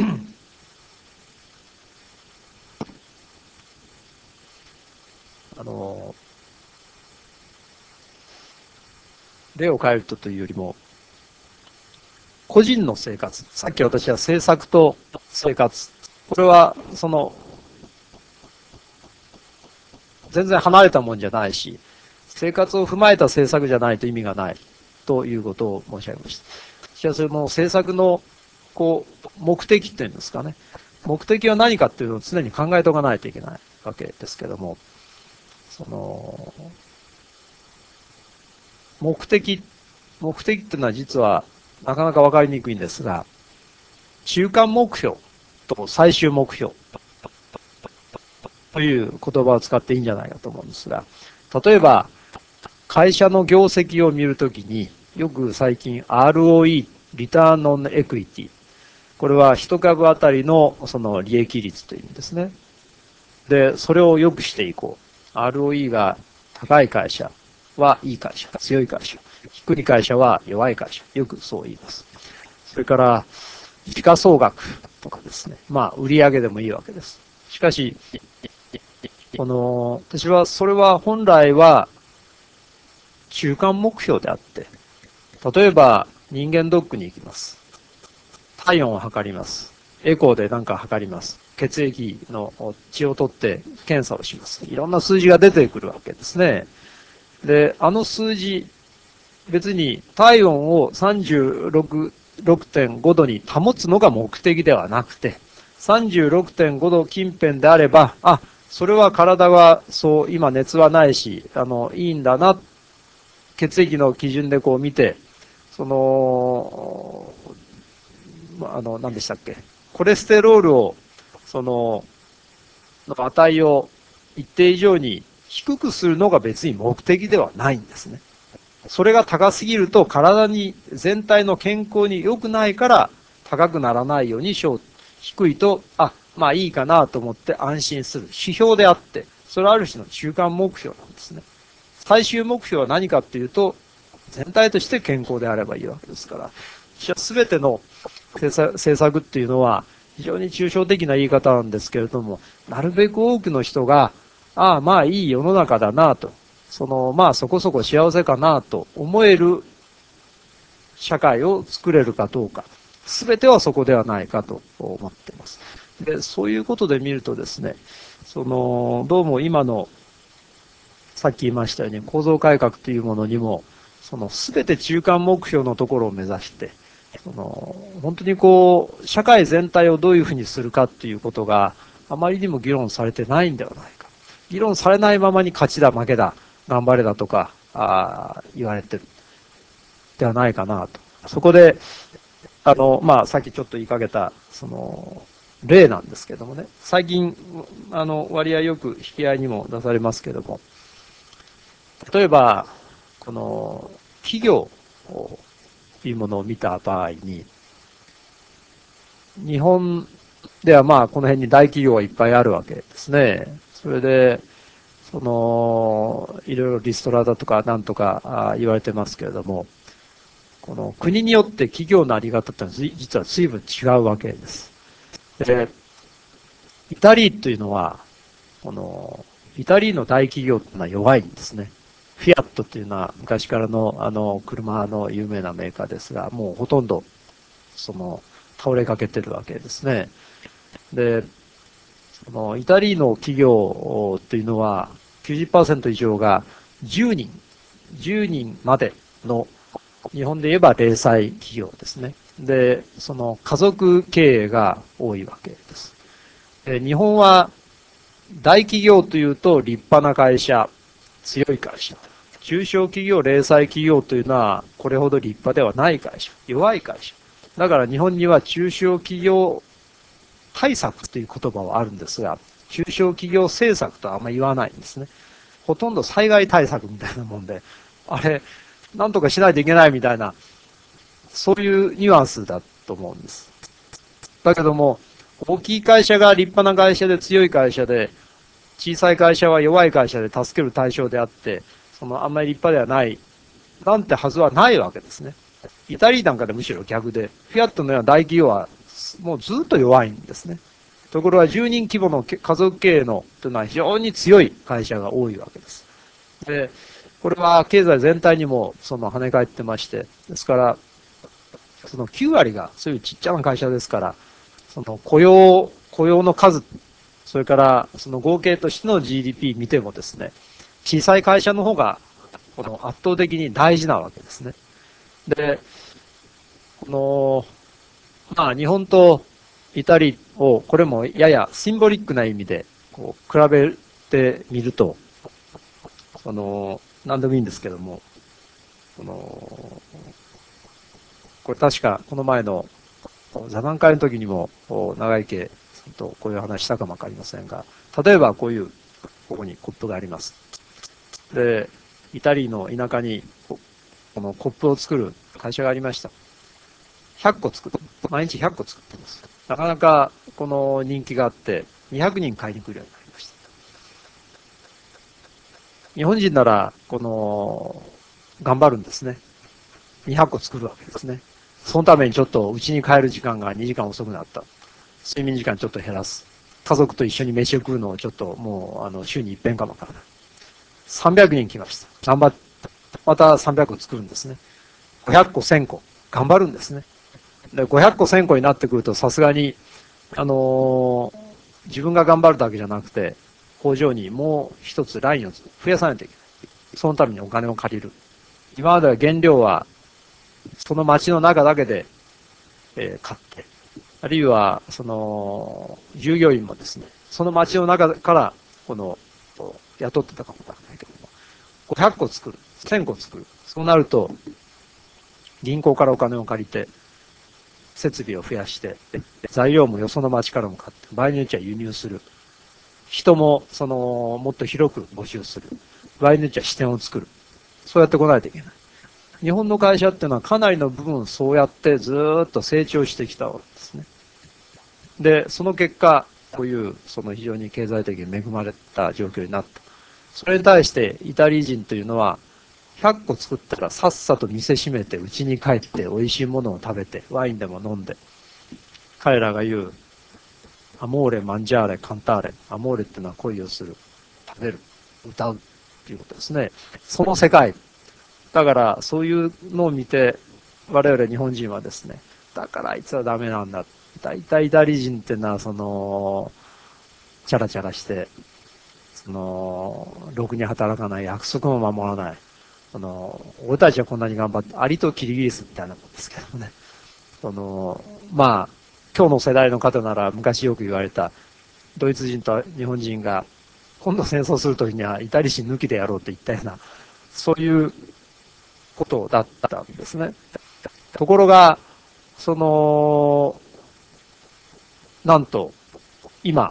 [SPEAKER 1] 例を変えるとというよりも、個人の生活、さっき私は政策と生活、これは全然離れたもんじゃないし、生活を踏まえた政策じゃないと意味がないということを申し上げました。私はその政策の目的っていうんですかね。目的は何かっていうのを常に考えておかないといけないわけですけども、目的っていうのは実はなかなか分かりにくいんですが、中間目標と最終目標という言葉を使っていいんじゃないかと思うんですが、例えば会社の業績を見るときによく最近 ROE、リターンオンエクイティ、これは一株あたりのその利益率というんですね。で、それを良くしていこう。ROE が高い会社はいい会社、強い会社。低い会社は弱い会社。よくそう言います。それから、時価総額とかですね。まあ、売上でもいいわけです。しかし、私はそれは本来は中間目標であって、例えば人間ドックに行きます。体温を測ります。エコーで何か測ります。血液の血を取って検査をします。いろんな数字が出てくるわけですね。で、あの数字、別に体温を36.5度に保つのが目的ではなくて、36.5度近辺であれば、あ、それは体はそう、今熱はないし、いいんだな、血液の基準でこう見て、何でしたっけ、コレステロールを、の値を一定以上に低くするのが別に目的ではないんですね。それが高すぎると体に全体の健康に良くないから高くならないように低いと、まあいいかなと思って安心する指標であって、それはある種の中間目標なんですね。最終目標は何かっていうと、全体として健康であればいいわけですから、私は全ての政策っていうのは非常に抽象的な言い方なんですけれども、なるべく多くの人が、まあいい世の中だなと、まあそこそこ幸せかなと思える社会を作れるかどうか、全てはそこではないかと思っています。で、そういうことで見るとですね、どうも今のさっき言いましたように構造改革というものにも、全て中間目標のところを目指して、本当に社会全体をどういうふうにするかっていうことがあまりにも議論されてないんではないか。議論されないままに勝ちだ負けだ頑張れだとか言われてるではないかなと。そこでまあさっきちょっと言いかけた例なんですけどもね、最近割合よく引き合いにも出されますけども、例えば企業というものを見た場合に、日本ではまあこの辺に大企業はいっぱいあるわけですね。それでいろいろリストラだとかなんとか言われてますけれども、この国によって企業のあり方ってのは実は随分違うわけです。で、イタリーというのは、イタリーの大企業っていうのは弱いんですね。フィアットっていうのは昔からの車の有名なメーカーですが、もうほとんど倒れかけてるわけですね。で、イタリーの企業っていうのは90%以上が10人までの、日本で言えば零細企業ですね。で、家族経営が多いわけです。で、日本は大企業というと立派な会社、強い会社。中小企業、零細企業というのはこれほど立派ではない会社、弱い会社。だから日本には中小企業対策という言葉はあるんですが、中小企業政策とはあんまり言わないんですね。ほとんど災害対策みたいなもんで、あれ、なんとかしないといけないみたいな、そういうニュアンスだと思うんです。 だけども、大きい会社が立派な会社で強い会社で、小さい会社は弱い会社で助ける対象であって、あんまり立派ではない、なんてはずはないわけですね。イタリーなんかでむしろ逆で、フィアットのような大企業はもうずっと弱いんですね。ところが10人規模の家族経営のというのは非常に強い会社が多いわけです。で、これは経済全体にも跳ね返ってまして、ですから、その9割がそういうちっちゃな会社ですから、雇用の数、それからその合計としての GDP 見てもですね、小さい会社の方がこの圧倒的に大事なわけですね。で、日本とイタリを、これもややシンボリックな意味で、比べてみると、何でもいいんですけども、これ確かこの前の座談会の時にも長池さんとこういう話したかもわかりませんが、例えばここにコップがあります。で、イタリの田舎にこのコップを作る会社がありました。100個作る。毎日100個作ってます。なかなかこの人気があって、200人買いに来るようになりました。日本人なら、頑張るんですね。200個作るわけですね。そのためにちょっと家に帰る時間が2時間遅くなった。睡眠時間ちょっと減らす。家族と一緒に飯を食うのをちょっともう週に一遍かもわからない。300人来ました。頑張って、また300個作るんですね。500個、1000個。頑張るんですね。で、500個、1000個になってくるとさすがに、自分が頑張るだけじゃなくて、工場にもう一つラインを増やさないといけない。そのためにお金を借りる。今までは原料はその町の中だけで、買って、あるいは従業員もですね、その町の中から雇ってたかもわからないけども、500個作る、1000個作る。そうなると、銀行からお金を借りて、設備を増やして、材料もよその町からも買って、場合によっては輸入する。人も、もっと広く募集する。場合によっては支店を作る。そうやってこないといけない。日本の会社っていうのはかなりの部分そうやってずっと成長してきたわけですね。で、その結果、こういう非常に経済的に恵まれた状況になった。それに対してイタリア人というのは、100個作ったらさっさと店閉めて家に帰って美味しいものを食べてワインでも飲んで、彼らが言うアモーレ、マンジャーレ、カンターレ。アモーレっていうのは恋をする、食べる、歌うっていうことですね。その世界。だからそういうのを見て我々日本人はですね、だからあいつはダメなんだ。大体イタリア人っていうのはチャラチャラして、ろくに働かない、約束も守らない。俺たちはこんなに頑張って、アリとキリギリスみたいなもんですけどね。まあ、今日の世代の方なら昔よく言われた、ドイツ人と日本人が今度戦争するときにはイタリア人抜きでやろうといったような、そういうことだったんですね。ところが、なんと、今、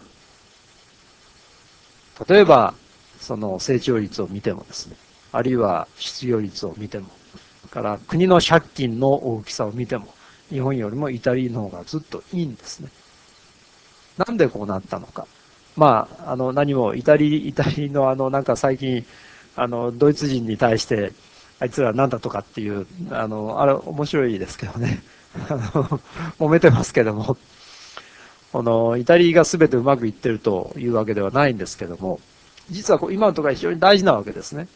[SPEAKER 1] 例えば、成長率を見てもですね、あるいは失業率を見ても、から国の借金の大きさを見ても、日本よりもイタリアの方がずっといいんですね。なんでこうなったのか。何もイタリのなんか最近、ドイツ人に対して、あいつらなんだとかっていう、あれ面白いですけどね。揉めてますけども、イタリアが全てうまくいってるというわけではないんですけども、実は今のところは非常に大事なわけですね。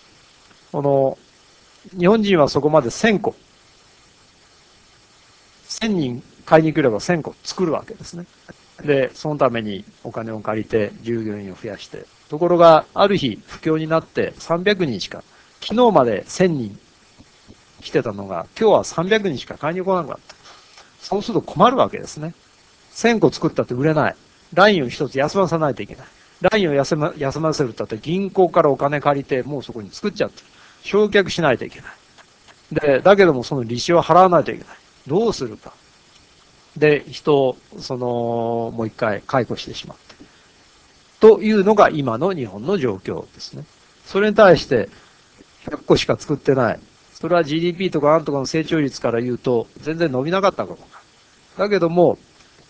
[SPEAKER 1] 日本人はそこまで1000個、1000人買いに来れば1000個作るわけですね。で、そのためにお金を借りて従業員を増やして、ところがある日不況になって300人しか、昨日まで1000人来てたのが今日は300人しか買いに来なくなった。そうすると困るわけですね。1000個作ったって売れない。ラインを一つ休まさないといけない。ラインを休ませるとって銀行からお金借りてもうそこに作っちゃってる。焼却しないといけない。で、だけどもその利子を払わないといけない。どうするか。で、人を、もう一回解雇してしまって。というのが今の日本の状況ですね。それに対して100個しか作ってない。それは GDP とかなんとかの成長率から言うと全然伸びなかったかも。だけども、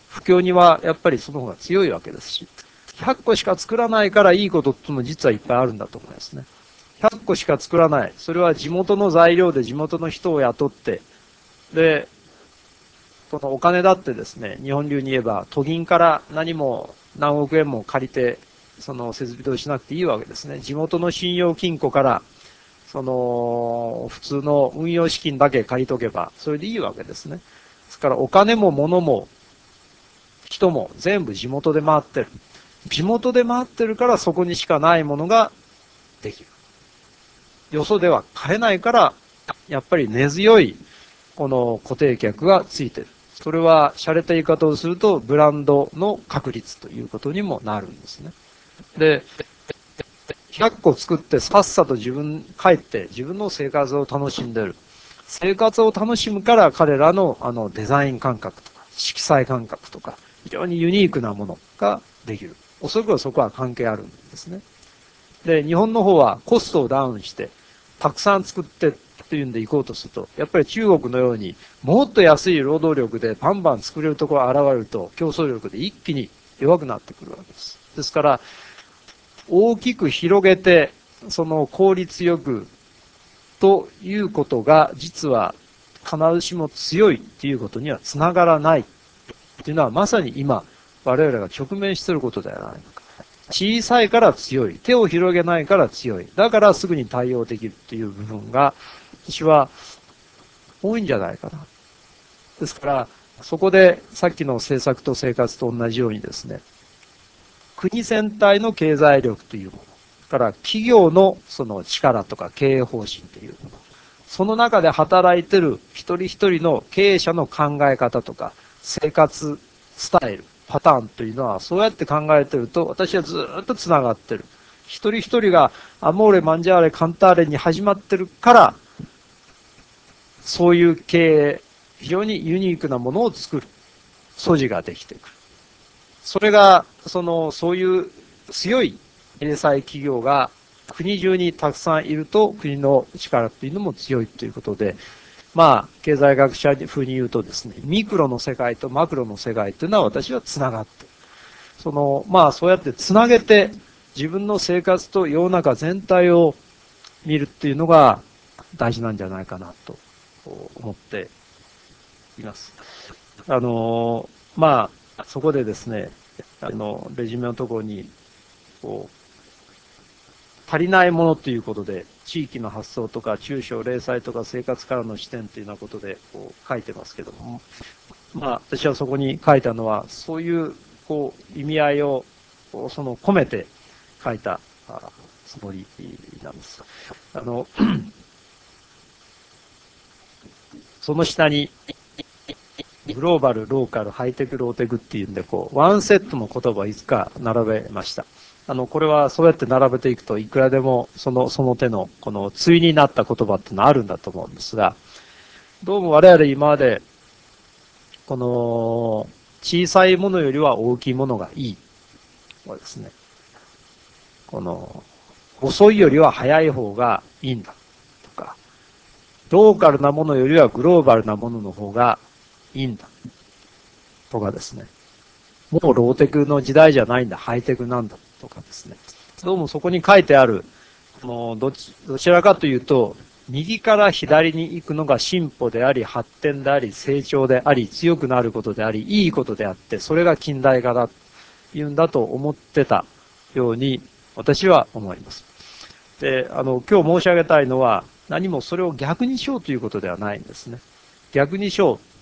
[SPEAKER 1] 不況にはやっぱりその方が強いわけですし、100個しか作らないからいいことっても実はいっぱいあるんだと思いますね。100個しか作らない。それは地元の材料で地元の人を雇って、で、このお金だってですね、日本流に言えば都銀から何も何億円も借りて、その設備投資しなくていいわけですね。地元の信用金庫から、その普通の運用資金だけ借りとけば、それでいいわけですね。ですからお金も物も人も全部地元で回ってる。地元で回ってるからそこにしかないものができる。よそでは買えないから、やっぱり根強いこの固定客がついてる。それは洒落た言い方をするとブランドの確率ということにもなるんですね。で、100個作ってさっさと帰って自分の生活を楽しんでる。生活を楽しむから彼らのデザイン感覚とか色彩感覚とか非常にユニークなものができる。おそらくはそこは関係あるんですね。で、日本の方はコストをダウンしてたくさん作ってっていうんで行こうとすると、やっぱり中国のようにもっと安い労働力でバンバン作れるところが現れると競争力で一気に弱くなってくるわけです。ですから、大きく広げて、その効率よくということが実は必ずしも強いっていうことにはつながらないっていうのはまさに今我々が直面していることではないのか。小さいから強い。手を広げないから強い。だからすぐに対応できるっていう部分が私は多いんじゃないかな。ですから、そこでさっきの政策と生活と同じようにですね、国全体の経済力というもの、から企業のその力とか経営方針というもの、その中で働いている一人一人の経営者の考え方とか生活スタイル、パターンというのはそうやって考えてると私はずっとつながってる。一人一人がアモーレ、マンジャーレ、カンターレに始まってるから、そういう経営、非常にユニークなものを作る素地ができてくる。それが、そういう強い零細企業が国中にたくさんいると国の力っていうのも強いということで、まあ、経済学者風に言うとですね、ミクロの世界とマクロの世界というのは私はつながっている。まあ、そうやってつなげて自分の生活と世の中全体を見るっていうのが大事なんじゃないかなと思っています。まあ、そこでですね、レジュメのところに、こう、足りないものということで、地域の発想とか、中小零細とか生活からの視点というようなことで、こう、書いてますけども、まあ、私はそこに書いたのは、そういう、こう、意味合いを、込めて書いたつもりなんです。その下に、グローバル、ローカル、ハイテク、ローテクっていうんで、こう、ワンセットの言葉をいつか並べました。これはそうやって並べていくといくらでもその手のこの対になった言葉っていうのはあるんだと思うんですが、どうも我々今までこの小さいものよりは大きいものがいいはですね、この遅いよりは早い方がいいんだとか、ローカルなものよりはグローバルなものの方がいいんだとかですね、もうローテクの時代じゃないんだ、ハイテクなんだとかですね、どうもそこに書いてあるどちらかというと、右から左に行くのが進歩であり、発展であり、成長であり、強くなることであり、いいことであって、それが近代化だというんだと思ってたように、私は思います。で、今日申し上げたいのは、何もそれを逆にしようということではないんですね。逆にしよう。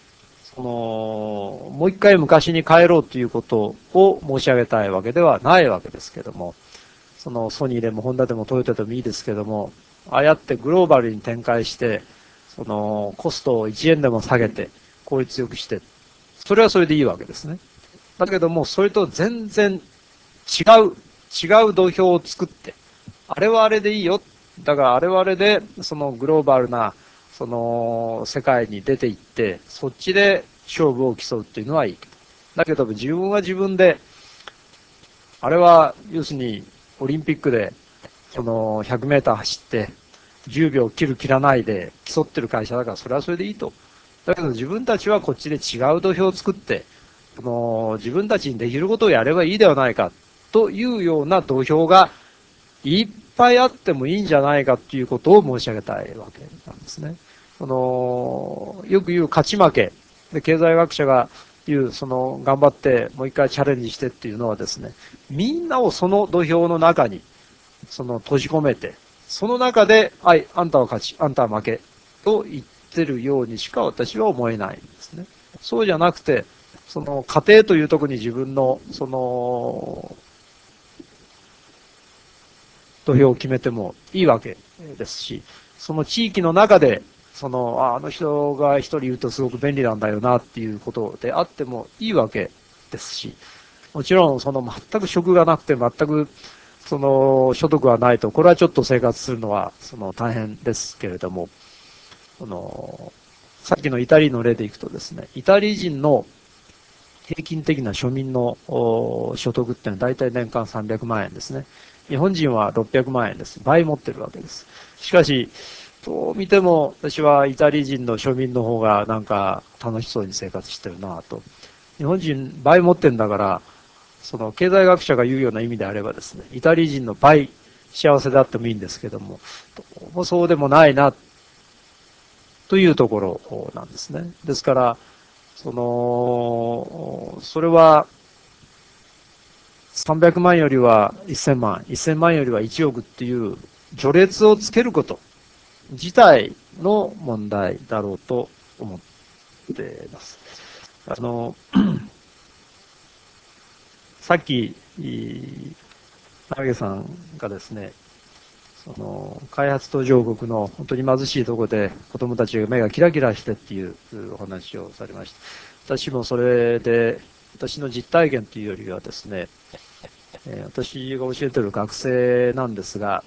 [SPEAKER 1] もう一回昔に帰ろうということを申し上げたいわけではないわけですけども、ソニーでもホンダでもトヨタでもいいですけども、ああやってグローバルに展開して、コストを1円でも下げて、効率よくして、それはそれでいいわけですね。だけども、それと全然違う土俵を作って、あれはあれでいいよ。だからあれはあれで、そのグローバルな、世界に出ていって、そっちで勝負を競うっていうのはいいけど。だけど自分は自分で、あれは、要するに、オリンピックで、100メーター走って、10秒切る切らないで競ってる会社だから、それはそれでいいと。だけど自分たちはこっちで違う土俵を作って、 自分たちにできることをやればいいではないかというような土俵がいっぱいあってもいいんじゃないかということを申し上げたいわけなんですね。よく言う勝ち負けで、経済学者が言う頑張ってもう一回チャレンジしてっていうのはですね、みんなをその土俵の中に閉じ込めて、その中で、はい、あんたは勝ち、あんたは負けと言ってるようにしか私は思えないんですね。そうじゃなくて、家庭というところに自分の土俵を決めてもいいわけですし、その地域の中で、あの人が一人いるとすごく便利なんだよなっていうことであってもいいわけですし、もちろん全く職がなくて全く所得がないと、これはちょっと生活するのは大変ですけれども、さっきのイタリーの例でいくとですね、イタリー人の平均的な庶民の所得っていうのは大体年間300万円ですね。日本人は600万円です。倍持ってるわけです。しかし、どう見ても私はイタリー人の庶民の方がなんか楽しそうに生活してるなと。日本人倍持ってるんだから、経済学者が言うような意味であればですね、イタリー人の倍幸せであってもいいんですけども、どうもそうでもないなというところなんですね。ですから、それは300万よりは1000万、1000万よりは1億っていう序列をつけること自体の問題だろうと思っています。さっき、投げさんがですね、開発途上国の本当に貧しいところで子供たちが目がキラキラしてっていうお話をされました。私もそれで、私の実体験というよりはですね、私が教えている学生なんですが、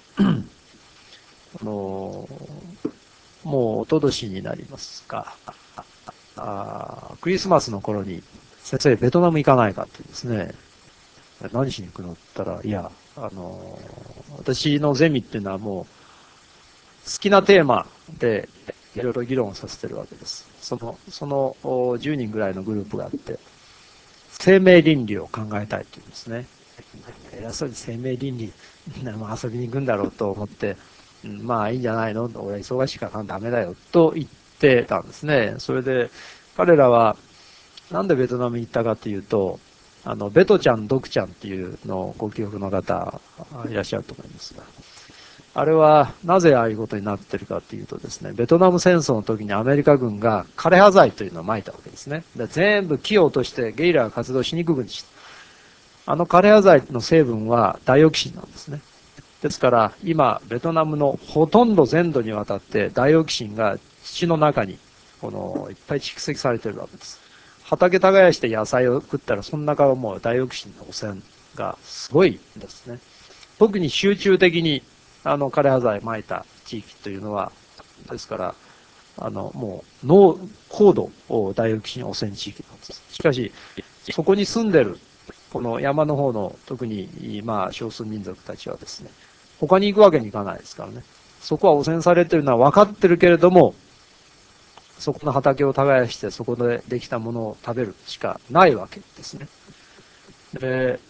[SPEAKER 1] もうおととしになりますか、クリスマスの頃に、先生、ベトナム行かないかって言うんですね。何しに行くのって言ったら、いや、私のゼミっていうのはもう、好きなテーマでいろいろ議論させてるわけです。その10人ぐらいのグループがあって、生命倫理を考えたいというんですね。偉そうに生命倫理、遊びに行くんだろうと思って、まあいいんじゃないの俺は忙しいからダメだよと言ってたんですね。それで彼らはなんでベトナムに行ったかというと、ベトちゃん、ドクちゃんっていうのをご記憶の方いらっしゃると思いますが、あれはなぜああいうことになっているかというとですね、ベトナム戦争の時にアメリカ軍が枯葉剤というのを撒いたわけですね。で全部木を落としてゲリラが活動しにくくした。枯葉剤の成分はダイオキシンなんですね。ですから今ベトナムのほとんど全土にわたってダイオキシンが土の中にいっぱい蓄積されているわけです。畑耕して野菜を食ったらその中はもうダイオキシンの汚染がすごいですね。特に集中的に枯葉剤撒いた地域というのは、ですから、もう高度ダイオキシン汚染地域なんです。しかし、そこに住んでる、この山の方の特に、少数民族たちはですね、他に行くわけにいかないですからね。そこは汚染されてるのは分かってるけれども、そこの畑を耕してそこでできたものを食べるしかないわけですね。で、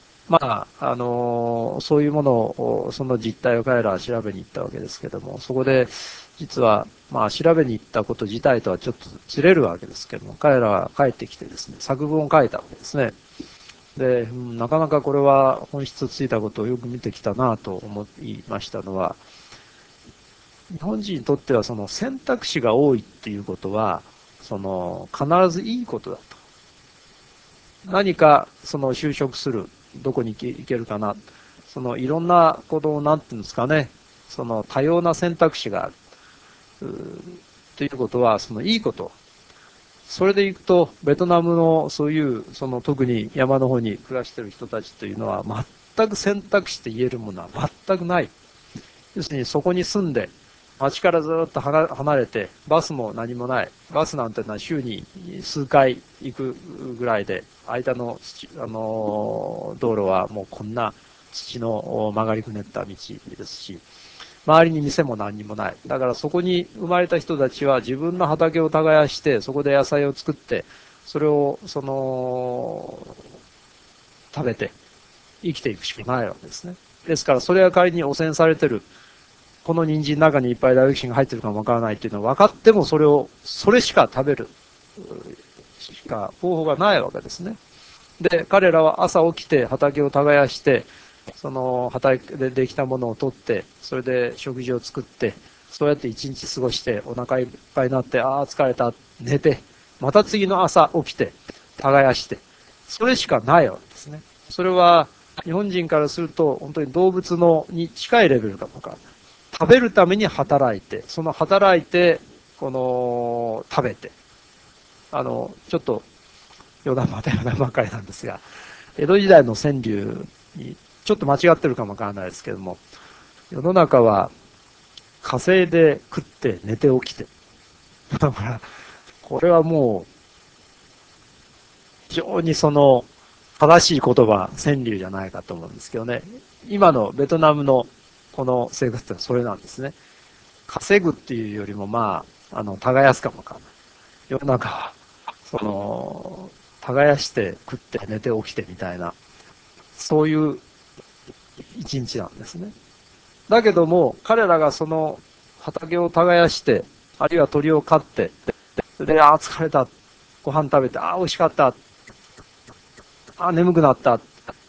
[SPEAKER 1] そういうものを、その実態を彼らは調べに行ったわけですけども、そこで、実は、調べに行ったこと自体とはちょっとずれるわけですけども、彼らは帰ってきてですね、作文を書いたわけですね。で、なかなかこれは本質ついたことをよく見てきたなと思いましたのは、日本人にとってはその選択肢が多いっていうことは、必ずいいことだと。何か就職する、どこに行けるかな、いろんなことをなんていうんですかね、多様な選択肢があるということはいいこと。それでいくとベトナムのそういう特に山の方に暮らしている人たちというのは全く選択肢と言えるものは全くない。要するにそこに住んで街からずっと離れて、バスも何もない。バスなんてのは週に数回行くぐらいで、間の道路はもうこんな土の曲がりくねった道ですし、周りに店も何にもない。だからそこに生まれた人たちは自分の畑を耕して、そこで野菜を作って、 それを、食べて生きていくしかないわけですね。ですから、それが仮に汚染されてる、この人参の中にいっぱいダイオキシンが入ってるかもわからないっていうのは分かっても、それしか食べるしか方法がないわけですね。で、彼らは朝起きて畑を耕して、その畑でできたものを取って、それで食事を作って、そうやって一日過ごして、お腹いっぱいになって、ああ、疲れた、寝て、また次の朝起きて、耕して、それしかないわけですね。それは、日本人からすると、本当に動物のに近いレベルかとか、食べるために働いて、その働いて、食べて、ちょっと余談ばかりなんですが、江戸時代の川柳にちょっと間違ってるかもわからないですけども、世の中は稼いで食って寝て起きて。だから、これはもう、非常に正しい言葉、川柳じゃないかと思うんですけどね。今のベトナムのこの生活ってそれなんですね。稼ぐっていうよりも、耕すかもわからない。世の中は、耕して食って寝て起きてみたいな、そういう一日なんですね。だけども、彼らがその畑を耕して、あるいは鳥を飼って、で、ああ、疲れた。ご飯食べて、ああ、美味しかった。ああ、眠くなった。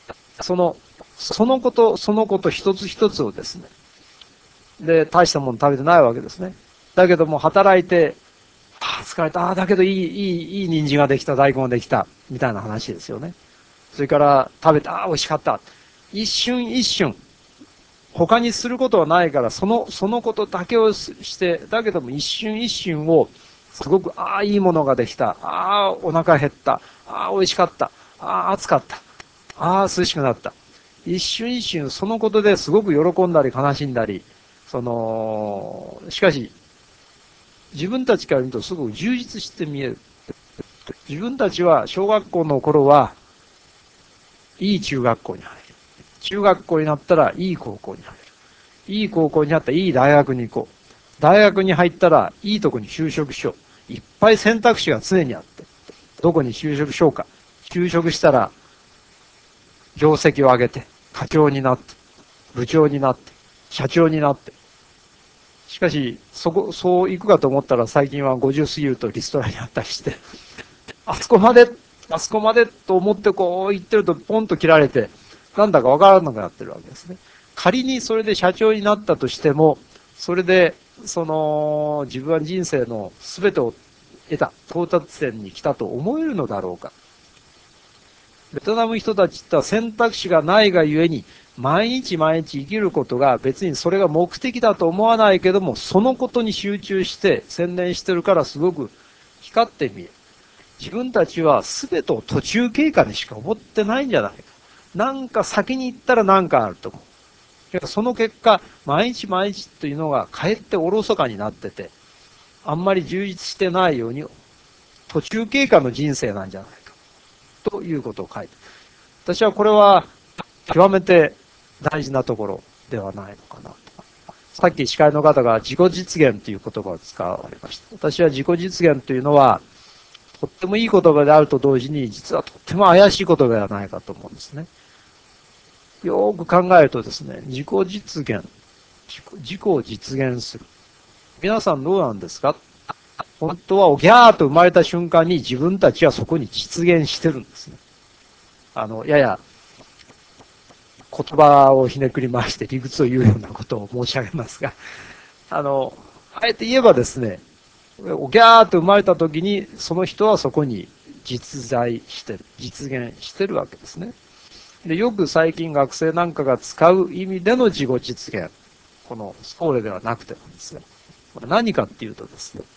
[SPEAKER 1] そのこと一つ一つをですね。で、大したもの食べてないわけですね。だけども、働いて、ああ、疲れた。ああ、だけどいい人参ができた。大根ができた。みたいな話ですよね。それから食べた。ああ、美味しかった。一瞬一瞬。他にすることはないから、そのことだけをして、だけども一瞬一瞬を、すごく、ああ、いいものができた。ああ、お腹減った。ああ、美味しかった。ああ、暑かった。ああ、涼しくなった。一瞬一瞬、そのことですごく喜んだり悲しんだり、しかし、自分たちから見るとすごく充実して見える。自分たちは小学校の頃は、いい中学校に入る。中学校になったらいい高校に入る。いい高校になったらいい大学に行こう。大学に入ったらいいとこに就職しよう。いっぱい選択肢が常にあって、どこに就職しようか。就職したら、業績を上げて、課長になって、部長になって、社長になって。しかし、そう行くかと思ったら最近は50過ぎるとリストラにあったりして、あそこまで、あそこまでと思ってこう言ってるとポンと切られて、なんだかわからなくなってるわけですね。仮にそれで社長になったとしても、それで、自分は人生の全てを得た、到達点に来たと思えるのだろうか。ベトナム人たちっては選択肢がないがゆえに、毎日毎日生きることが別にそれが目的だと思わないけども、そのことに集中して専念してるからすごく光って見える。自分たちは全てを途中経過にしか思ってないんじゃないか。なんか先に行ったらなんかあると思う。その結果、毎日毎日というのがかえっておろそかになってて、あんまり充実してないように、途中経過の人生なんじゃないか。ということを書いて。私はこれは極めて大事なところではないのかなと。さっき司会の方が自己実現という言葉を使われました。私は自己実現というのは、とってもいい言葉であると同時に、実はとっても怪しい言葉ではないかと思うんですね。よく考えるとですね、自己実現、自己を実現する。皆さんどうなんですか？本当はおぎゃーと生まれた瞬間に自分たちはそこに実現してるんですね。やや言葉をひねくり回して理屈を言うようなことを申し上げますが、あえて言えばですね、おぎゃーと生まれた時にその人はそこに実在してる、実現してるわけですね。で、よく最近学生なんかが使う意味での自己実現、このスコーレではなくてなんですが、これ何かっていうとですね、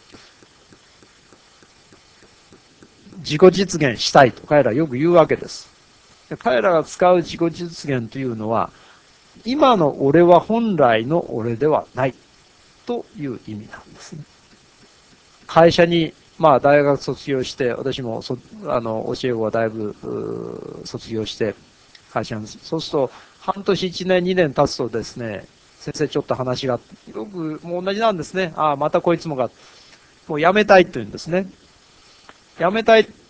[SPEAKER 1] 自己実現したいと彼らはよく言うわけです。で彼らが使う自己実現というのは、今の俺は本来の俺ではないという意味なんですね。会社に、大学卒業して、私も教え子はだいぶ卒業して、会社に、そうすると、半年、1年、2年経つとですね、先生ちょっと話が、よくもう同じなんですね。ああ、またこいつもが、もう辞めたいって言うんですね。辞めたい。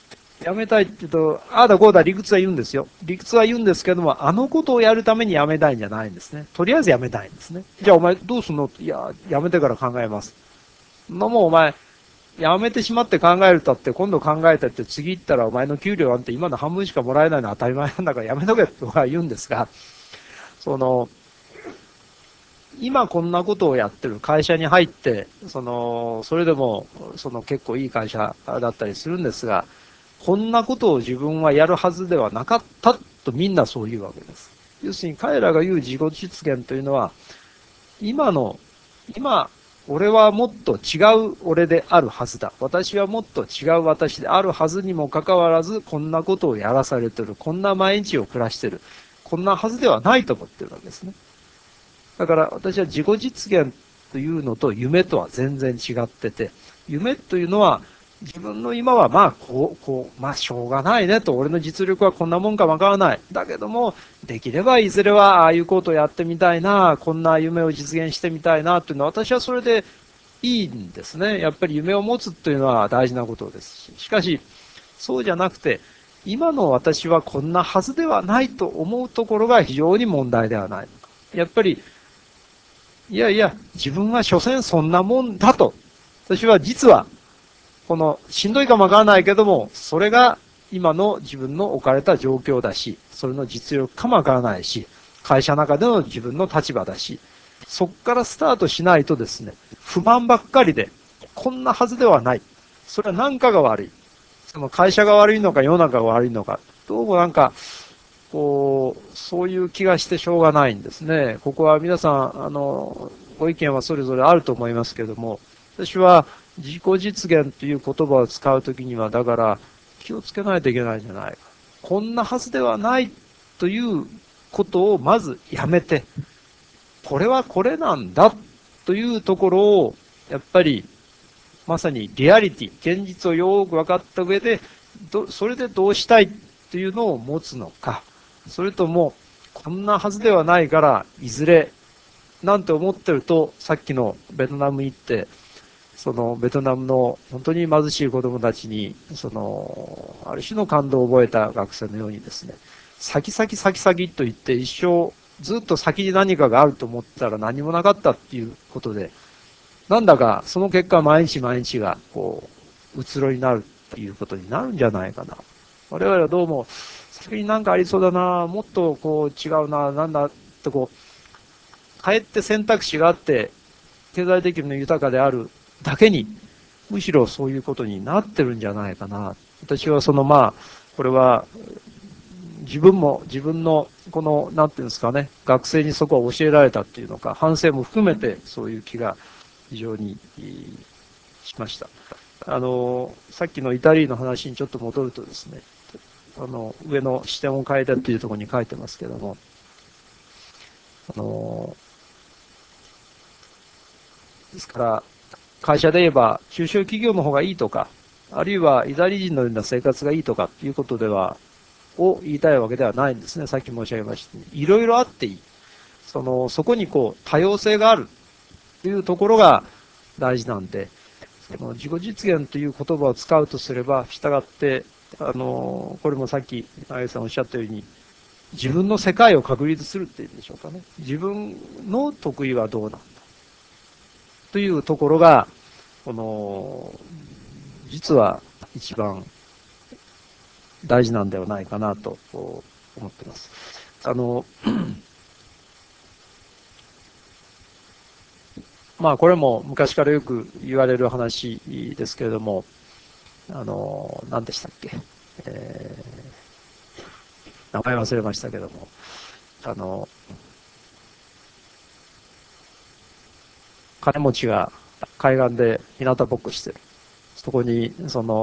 [SPEAKER 1] 辞めたいって言うと、ああだこうだ理屈は言うんですよ。理屈は言うんですけども、あのことをやるために辞めたいんじゃないんですね。とりあえず辞めたいんですね。じゃあお前どうすんの？いや、辞めてから考えます。もうお前、辞めてしまって考えるたって、今度考えたって次行ったらお前の給料なんて今の半分しかもらえないのは当たり前なんだからやめとけとか言うんですが、その、今こんなことをやってる会社に入って、それでも、結構いい会社だったりするんですが、こんなことを自分はやるはずではなかったとみんなそう言うわけです。要するに彼らが言う自己実現というのは、今の、今、俺はもっと違う俺であるはずだ。私はもっと違う私であるはずにもかかわらず、こんなことをやらされてる。こんな毎日を暮らしてる。こんなはずではないと思ってるわけですね。だから私は自己実現というのと夢とは全然違ってて、夢というのは自分の今はまあまあしょうがないねと、俺の実力はこんなもんかわからない。だけども、できればいずれはああいうことをやってみたいな、こんな夢を実現してみたいなというのは私はそれでいいんですね。やっぱり夢を持つというのは大事なことですし。しかし、そうじゃなくて、今の私はこんなはずではないと思うところが非常に問題ではない。やっぱりいやいや、自分は所詮そんなもんだと。私は実は、この、しんどいかもわからないけども、それが今の自分の置かれた状況だし、それの実力かもわからないし、会社の中での自分の立場だし、そこからスタートしないとですね、不満ばっかりで、こんなはずではない。それは何かが悪い。その会社が悪いのか世の中が悪いのか、どうもなんか、そういう気がしてしょうがないんですね。ここは皆さん、ご意見はそれぞれあると思いますけども、私は自己実現という言葉を使うときには、だから気をつけないといけないんじゃないか。こんなはずではないということをまずやめて、これはこれなんだというところを、やっぱりまさにリアリティ、現実をよく分かった上で、それでどうしたいというのを持つのか、それとも、こんなはずではないから、いずれ、なんて思ってると、さっきのベトナム行って、そのベトナムの本当に貧しい子供たちに、ある種の感動を覚えた学生のようにですね、先々先々と言って一生ずっと先に何かがあると思ったら何もなかったっていうことで、なんだかその結果毎日毎日がうつろになるっていうことになるんじゃないかな。我々はどうも先になんかありそうだな、もっと違うな、なんだってかえって選択肢があって経済的に豊かであるだけに、むしろそういうことになってるんじゃないかな。私はこれは自分も自分のなんていうんですかね、学生にそこは教えられたっていうのか、反省も含めてそういう気が非常にしました。さっきのイタリーの話にちょっと戻るとですね、上の視点を変えたっていうところに書いてますけども、ですから、会社で言えば中小企業の方がいいとか、あるいはイタリ人のような生活がいいとかっていうことでは、を言いたいわけではないんですね。さっき申し上げましたように。いろいろあっていい。そこに多様性があるというところが大事なんで、自己実現という言葉を使うとすれば、したがって、これもさっき、あゆさんおっしゃったように、自分の世界を確立するっていうんでしょうかね。自分の得意はどうなんだというところが、実は一番大事なんではないかなと思っています。これも昔からよく言われる話ですけれども、何でしたっけ、え名前忘れましたけども、あの、金持ちが海岸で日向ぼっこしてる。そこに、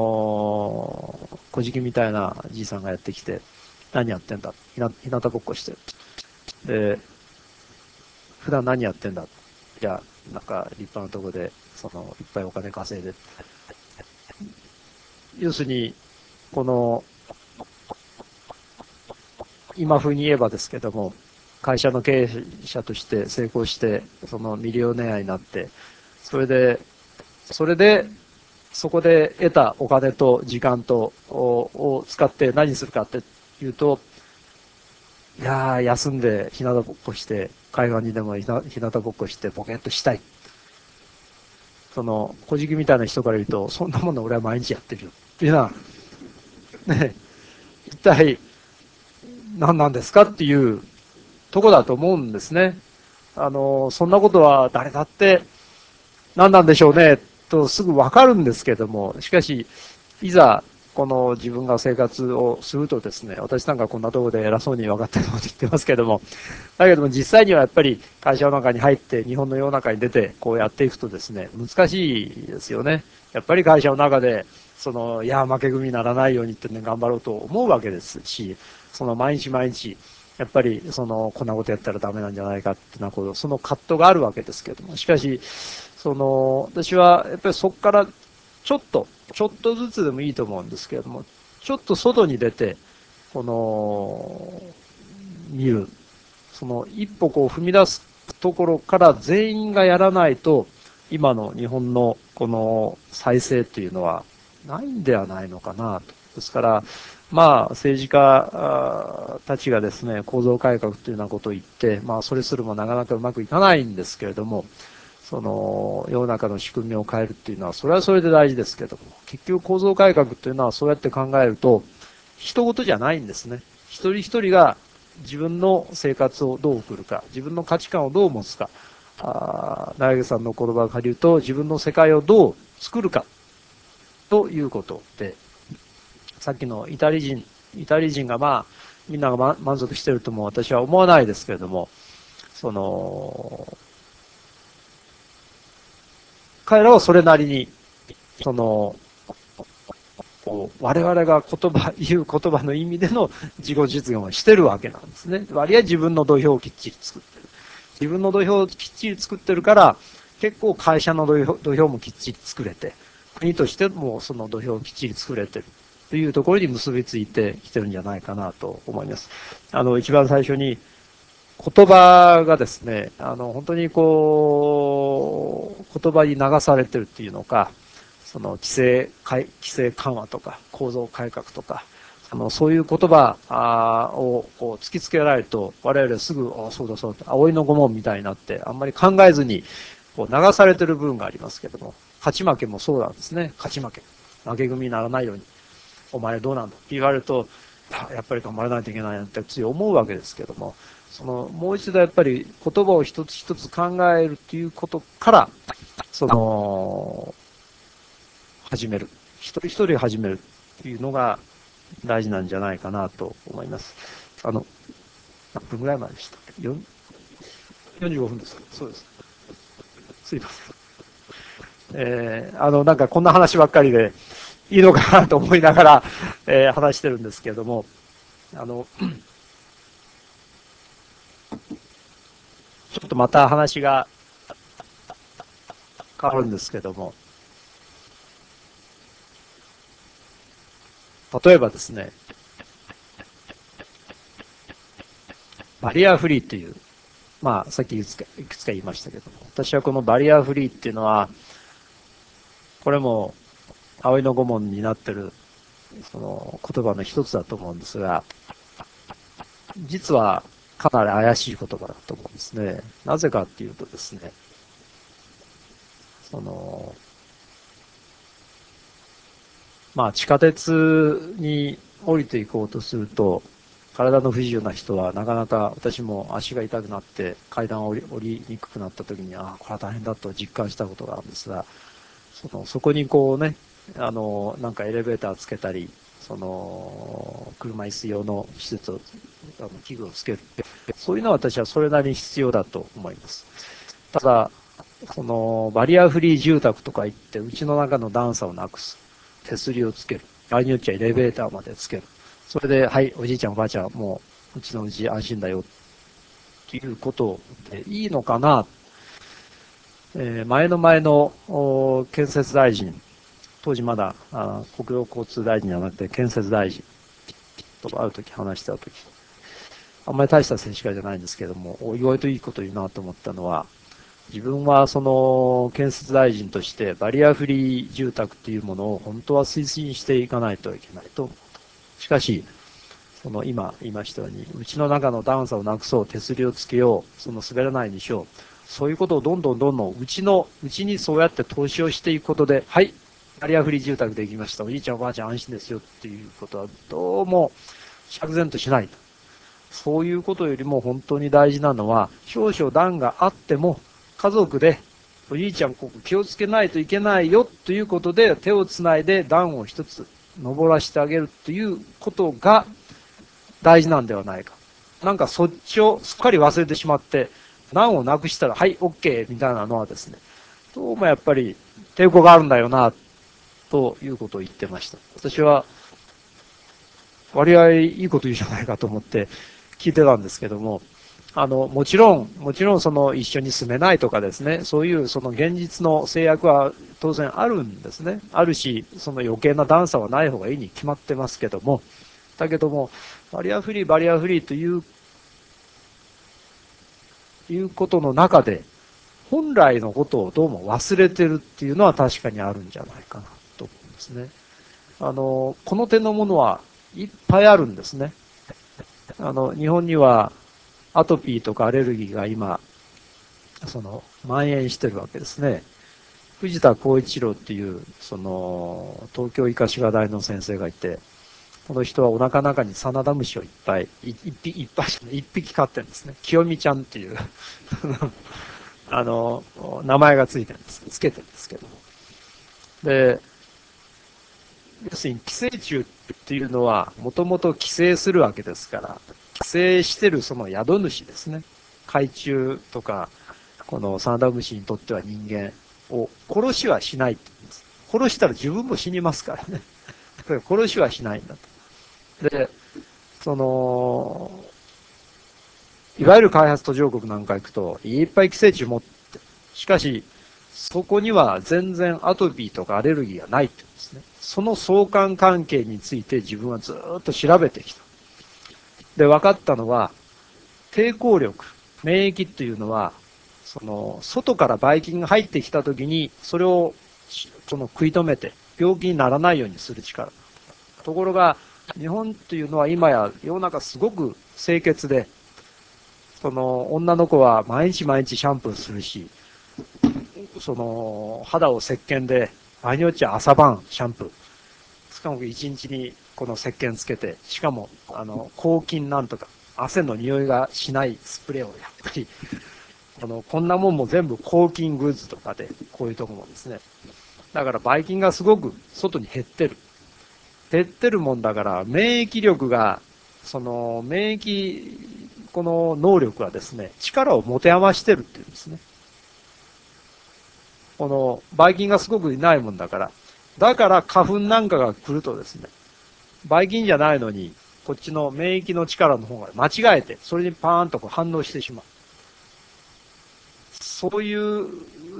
[SPEAKER 1] 小じきみたいなじいさんがやってきて、何やってんだ、日向ぼっこしてる。で、普段何やってんだ。いや、なんか立派なとこで、いっぱいお金稼いで。要するに、この、今風に言えばですけども、会社の経営者として成功して、ミリオネアになって、それで、 そこで得たお金と時間とを使って何するかっていうと、いやー、休んで日向ぼっこして、海岸にでも日向ぼっこしてボケっとしたい。その、小じきみたいな人から言うと、そんなもの俺は毎日やってるよ。っていうのは、ね、一体何なんですかっていうとこだと思うんですね。そんなことは誰だって何なんでしょうね、とすぐわかるんですけども、しかし、いざ、この自分が生活をするとですね、私なんかこんなところで偉そうに分かってること言ってますけども、だけども実際にはやっぱり会社の中に入って、日本の世の中に出て、こうやっていくとですね、難しいですよね。やっぱり会社の中で、いや、負け組にならないようにってね、頑張ろうと思うわけですし、毎日毎日、やっぱり、こんなことやったらダメなんじゃないかってなこと、その葛藤があるわけですけども、しかし、私は、やっぱりそこから、ちょっとずつでもいいと思うんですけれども、ちょっと外に出て、見る。一歩こう踏み出すところから全員がやらないと、今の日本のこの再生というのはないんではないのかなと。ですから、まあ、政治家たちがですね、構造改革というようなことを言って、まあ、それするもなかなかうまくいかないんですけれども、世の中の仕組みを変えるっていうのは、それはそれで大事ですけども、結局構造改革というのはそうやって考えると、人事じゃないんですね。一人一人が自分の生活をどう送るか、自分の価値観をどう持つか、大学さんの言葉を借りると、自分の世界をどう作るか、ということで、さっきのイタリ人がまあ、みんなが満足しているとも私は思わないですけれども、彼らはそれなりに、その、我々が言う言葉の意味での自己実現をしてるわけなんですね。割合自分の土俵をきっちり作ってる。自分の土俵をきっちり作ってるから、結構会社の土俵もきっちり作れて、国としてもその土俵をきっちり作れてるというところに結びついてきてるんじゃないかなと思います。一番最初に言葉がですね、本当にこう、言葉に流されてるっていうのか、規制緩和とか、構造改革とか、そういう言葉をこう突きつけられると、我々すぐ、あ、そうだそうだ、葵の御紋みたいになって、あんまり考えずにこう流されてる部分がありますけども、勝ち負けもそうなんですね。勝ち負け。負け組にならないように、お前どうなんだって言われると、やっぱり頑張らないといけないなってつい思うわけですけども、もう一度やっぱり言葉を一つ一つ考えるということから、その、始める。一人一人始めるっていうのが大事なんじゃないかなと思います。何分ぐらいまででしたっけ？ 45 分ですか？そうです。すいません。なんかこんな話ばっかりでいいのかなと思いながら、話してるんですけれども、ちょっとまた話が変わるんですけども、例えばですね、バリアフリーという、まあ、さっきいくつか言いましたけども、私はこのバリアフリーっていうのは、これも葵の御紋になってるその言葉の一つだと思うんですが、実はかなり怪しい言葉だと思うんですね。なぜかっていうとですね、その、まあ地下鉄に降りていこうとすると、体の不自由な人はなかなか私も足が痛くなって階段を降りにくくなった時に、ああ、これは大変だと実感したことがあるんですが、そこにこうね、なんかエレベーターつけたり、車椅子用の施設を、器具をつける。そういうのは私はそれなりに必要だと思います。ただ、バリアフリー住宅とか言って、うちの中の段差をなくす。手すりをつける。場合によっちゃエレベーターまでつける。それで、はい、おじいちゃんおばあちゃん、もう、うちのうち安心だよ。っていうことでいいのかな。前の建設大臣、当時まだ国土交通大臣じゃなくて建設大臣と会うとき話したとき、あんまり大した政治家じゃないんですけども、意外といいこと言うなと思ったのは、 自分はその建設大臣としてバリアフリー住宅っていうものを本当は推進していかないといけないと思うと。しかし、その今言いましたように、うちの中の段差をなくそう、手すりをつけよう、その滑らないようにしよう。そういうことをどんどんうちにそうやって投資をしていくことで、はい、バリアフリー住宅できました。おじいちゃんおばあちゃん安心ですよっていうことはどうも釈然としないと。そういうことよりも本当に大事なのは、少々段があっても、家族で、おじいちゃんここ気をつけないといけないよということで、手をつないで段を一つ登らせてあげるということが大事なんではないか。なんかそっちをすっかり忘れてしまって、段をなくしたら、はい、OK みたいなのはですね、どうもやっぱり抵抗があるんだよな、ということを言ってました。私は、割合いいこと言うじゃないかと思って聞いてたんですけども、もちろんその一緒に住めないとかですね、そういうその現実の制約は当然あるんですね。あるし、その余計な段差はない方がいいに決まってますけども、だけども、バリアフリーということの中で、本来のことをどうも忘れてるっていうのは確かにあるんじゃないかなと思うんですね。この手のものはいっぱいあるんですね。日本にはアトピーとかアレルギーが今、蔓延してるわけですね。藤田浩一郎っていう、東京医科歯科大の先生がいて、この人はお腹の中にサナダムシを一匹飼ってるんですね。清美ちゃんっていう名前がついてるんです。つけてるんですけど。で、要するに寄生虫っていうのは、もともと寄生するわけですから、寄生してるその宿主ですね。害虫とか、このサナダムシにとっては人間を殺しはしないって言うんです。殺したら自分も死にますからね。だから殺しはしないんだと。で、いわゆる開発途上国なんか行くと、いっぱい寄生虫持って、しかし、そこには全然アトピーとかアレルギーがないって言うんですね。その相関関係について自分はずっと調べてきた。で、分かったのは、抵抗力、免疫っていうのは、外からばい菌が入ってきたときに、それを、食い止めて、病気にならないようにする力。ところが、日本っていうのは今や世の中すごく清潔で、女の子は毎日毎日シャンプーするし、肌を石鹸で、場合によっちゃ朝晩シャンプー。しかも一日にこの石鹸つけて、しかも、抗菌なんとか、汗の匂いがしないスプレーをやっぱり、こんなもんも全部抗菌グッズとかで、こういうとこもですね。だから、ばい菌がすごく外に減ってる。減ってるもんだから、免疫力が、この能力はですね、力を持て余してるっていうんですね。この、ばい菌がすごくいないもんだから、だから花粉なんかが来るとですね、ばい菌じゃないのに、こっちの免疫の力の方が間違えて、それにパーンとこう反応してしまう。そういう、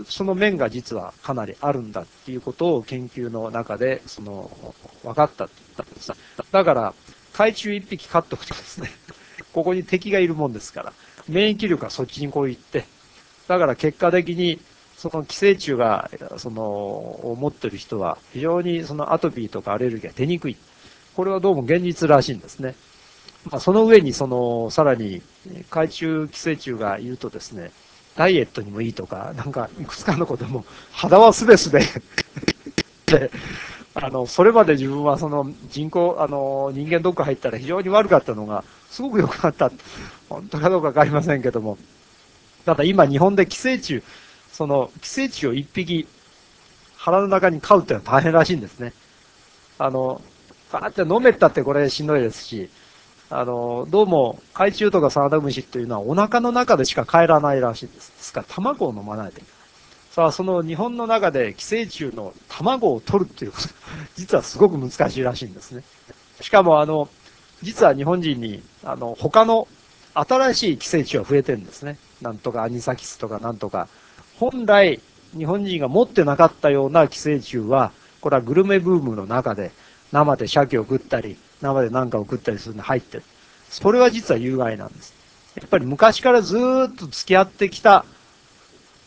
[SPEAKER 1] その面が実はかなりあるんだっていうことを研究の中で、分かったって言ったんです。だから、害虫一匹飼っとくとですね、ここに敵がいるもんですから、免疫力はそっちにこう行って、だから結果的に、その寄生虫が、を持ってる人は、非常にそのアトピーとかアレルギーが出にくい。これはどうも現実らしいんですね。まあ、その上に、さらに、害虫、寄生虫がいるとですね、ダイエットにもいいとか、なんか、いくつかのことも、肌はすべすべで、それまで自分は人間ドック入ったら非常に悪かったのが、すごく良くなった。本当かどうかわかりませんけども。ただ今日本で寄生虫、寄生虫を一匹腹の中に飼うってのは大変らしいんですね。バーって飲めたってこれしんどいですし、どうも害虫とかサナダムシというのはお腹の中でしか帰らないらしいです。ですから卵を飲まないといけない。さあ、その日本の中で寄生虫の卵を取るっていうこと、実はすごく難しいらしいんですね。しかも実は日本人に、他の新しい寄生虫が増えてるんですね。なんとかアニサキスとかなんとか。本来、日本人が持ってなかったような寄生虫は、これはグルメブームの中で、生で鮭を食ったり、生で何かを食ったりするのに入ってる。それは実は有害なんです。やっぱり昔からずっと付き合ってきた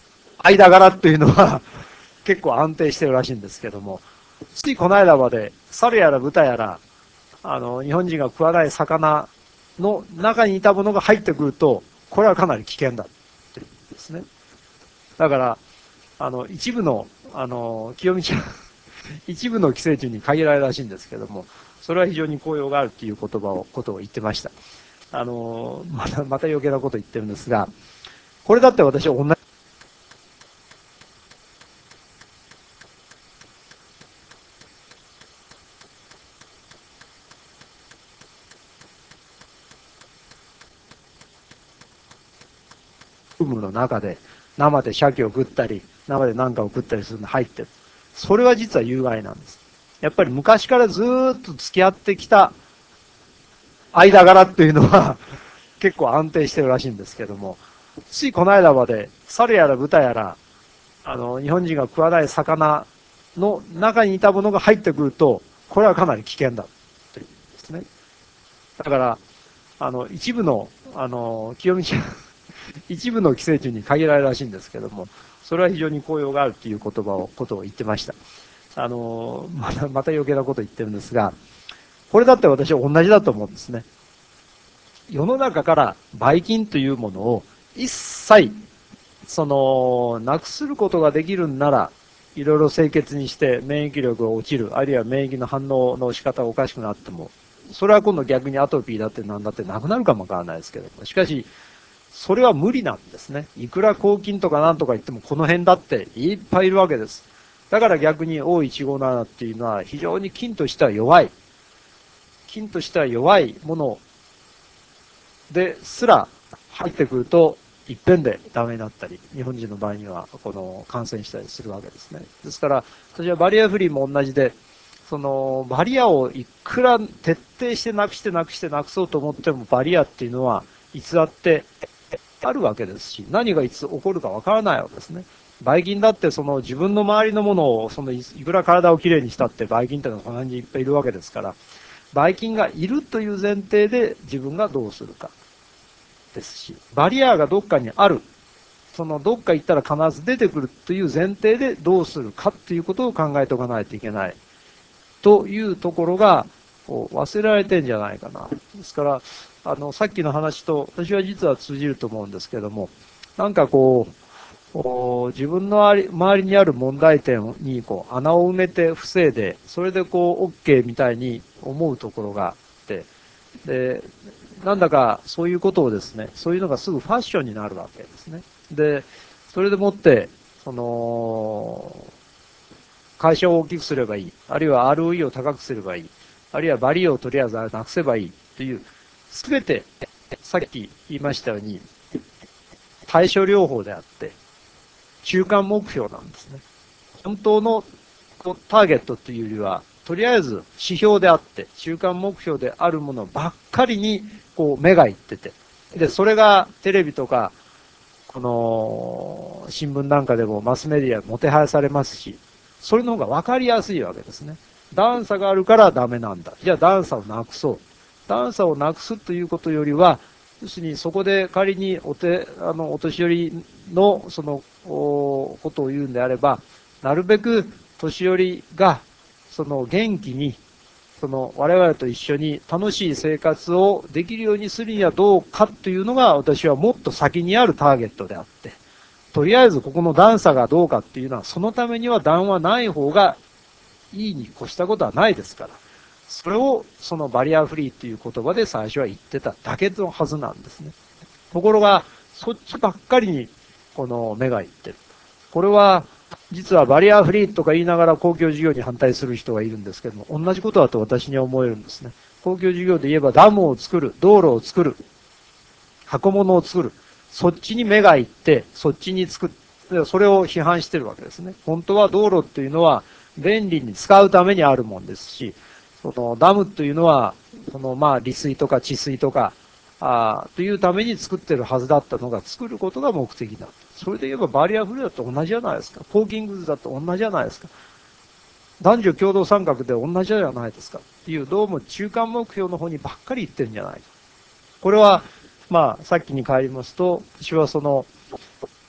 [SPEAKER 1] 間柄っていうのは結構安定してるらしいんですけども、ついこの間まで猿やら豚やら、日本人が食わない魚の中にいたものが入ってくると、これはかなり危険だっていうんですね。だから、一部の、清美ちゃん、一部の寄生虫に限られるらしいんですけども、それは非常に効用があるっていうことを言ってました。また余計なこと言ってるんですが、これだって私は同じブームの中で、生で鮭を食ったり、生で何かを食ったりするの入ってる。それは実は有害なんです。やっぱり昔からずっと付き合ってきた間柄っていうのは結構安定してるらしいんですけども、ついこの間まで猿やら豚やら、日本人が食わない魚の中にいたものが入ってくると、これはかなり危険だというんですね。だから、一部の、清美ちゃん、一部の寄生虫に限られるらしいんですけども、それは非常に効用があるということを言ってました。また余計なこと言ってるんですが、これだって私は同じだと思うんですね。世の中からばい菌というものを一切、なくすることができるんなら、いろいろ清潔にして免疫力が落ちる、あるいは免疫の反応の仕方がおかしくなっても、それは今度逆にアトピーだってなんだってなくなるかもわからないですけど、しかし、それは無理なんですね。いくら抗菌とかなんとか言ってもこの辺だっていっぱいいるわけです。だから逆に O157 っていうのは非常に菌としては弱い。菌としては弱いものですら入ってくると一遍でダメになったり、日本人の場合には感染したりするわけですね。ですから、私はバリアフリーも同じで、バリアをいくら徹底してなくしてなくしてなくそうと思っても、バリアっていうのはいつだってあるわけですし、何がいつ起こるかわからないわけですね。ばい菌だって自分の周りのものをいくら体をきれいにしたってばい菌っていうのはこんなにいっぱいいるわけですから、ばい菌がいるという前提で自分がどうするかですし、バリアがどっかにある、どっか行ったら必ず出てくるという前提でどうするかということを考えておかないといけないというところが忘れられてんじゃないかな。ですから、さっきの話と私は実は通じると思うんですけども、なんか自分の周りにある問題点に穴を埋めて防いで、それでOK みたいに思うところがあって、で、なんだかそういうことをですね、そういうのがすぐファッションになるわけですね。で、それでもって、会社を大きくすればいい。あるいは ROE を高くすればいい。あるいはバリをとりあえずなくせばいい。という、すべて、さっき言いましたように、対処療法であって、中間目標なんですね。本当のターゲットというよりは、とりあえず指標であって、中間目標であるものばっかりに目がいってて、で、それがテレビとか、新聞なんかでもマスメディアもてはやされますし、それの方が分かりやすいわけですね。段差があるからダメなんだ。じゃあ段差をなくそう。段差をなくすということよりは、要するにそこで仮にお年寄りのことを言うんであれば、なるべく年寄りが元気に我々と一緒に楽しい生活をできるようにするにはどうかというのが私はもっと先にあるターゲットであって、とりあえずここの段差がどうかっていうのは、そのためには段はない方がいいに越したことはないですから、それをバリアフリーという言葉で最初は言ってただけのはずなんですね。ところが、そっちばっかりに目がいってる。これは実はバリアフリーとか言いながら公共事業に反対する人がいるんですけども、同じことだと私には思えるんですね。公共事業で言えばダムを作る、道路を作る、箱物を作る。そっちに目がいって、そっちに作る。それを批判してるわけですね。本当は道路っていうのは便利に使うためにあるもんですし、ダムというのは、利水とか治水とか、というために作ってるはずだったのが作ることが目的だ。それで言えばバリアフリーだと同じじゃないですか。コーキング図だと同じじゃないですか。男女共同参画で同じじゃないですか。っていう、どうも中間目標の方にばっかり言ってるんじゃないか。これは、さっきに帰りますと、私は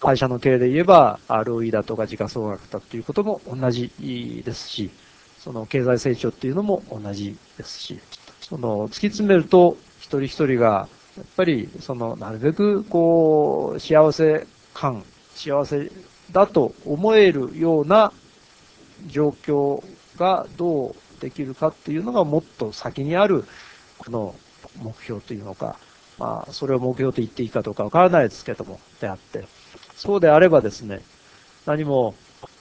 [SPEAKER 1] 会社の経営で言えば、ROE だとか時価総額だということも同じですし、その経済成長っていうのも同じですし、突き詰めると、一人一人が、やっぱり、なるべく、幸せ感、幸せだと思えるような状況がどうできるかっていうのがもっと先にある、この目標というのか、それを目標と言っていいかどうかわからないですけども、であって、そうであればですね、何も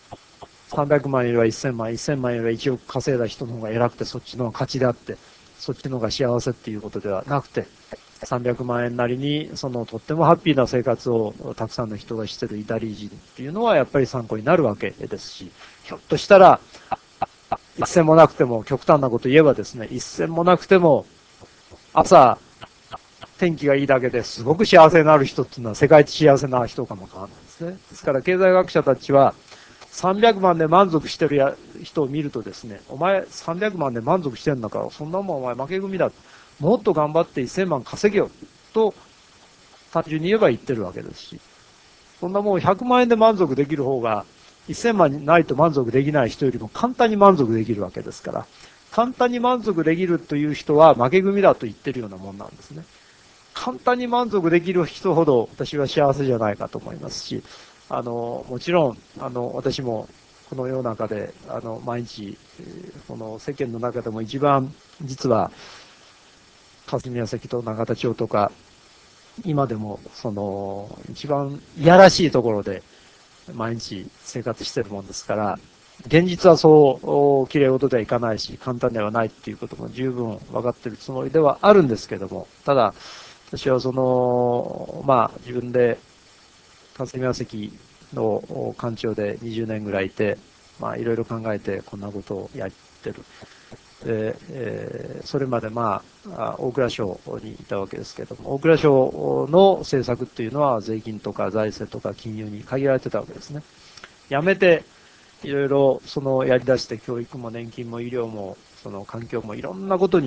[SPEAKER 1] 300万よりは1000万、1000万よりは1億稼いだ人の方が偉くてそっちの方が勝ちであって、そっちの方が幸せっていうことではなくて、300万円なりに、とってもハッピーな生活をたくさんの人がしているイタリー人っていうのはやっぱり参考になるわけですし、ひょっとしたら、一銭もなくても、極端なこと言えばですね、一銭もなくても、朝、天気がいいだけですごく幸せになる人っていうのは世界一幸せな人かもわからないですね。ですから経済学者たちは、300万で満足してる人を見るとですね、お前300万で満足してんだから、そんなもんお前負け組だ。もっと頑張って1000万稼げよ。と、単純に言えば言ってるわけですし、そんなもん100万円で満足できる方が、1000万ないと満足できない人よりも簡単に満足できるわけですから、簡単に満足できるという人は負け組だと言ってるようなもんなんですね。簡単に満足できる人ほど私は幸せじゃないかと思いますし、もちろん、私もこの世の中で、毎日、この世間の中でも一番、実は、霞ヶ関と永田町とか、今でも、一番いやらしいところで、毎日生活してるもんですから、現実はそう、綺麗事ではいかないし、簡単ではないっていうことも十分分かっているつもりではあるんですけども、ただ、私は自分で霞が関の官庁で20年ぐらいいて、いろいろ考えてこんなことをやってる。で、それまで大蔵省にいたわけですけども、大蔵省の政策っていうのは税金とか財政とか金融に限られてたわけですね。やめて、いろいろやり出して教育も年金も医療も環境もいろんなことに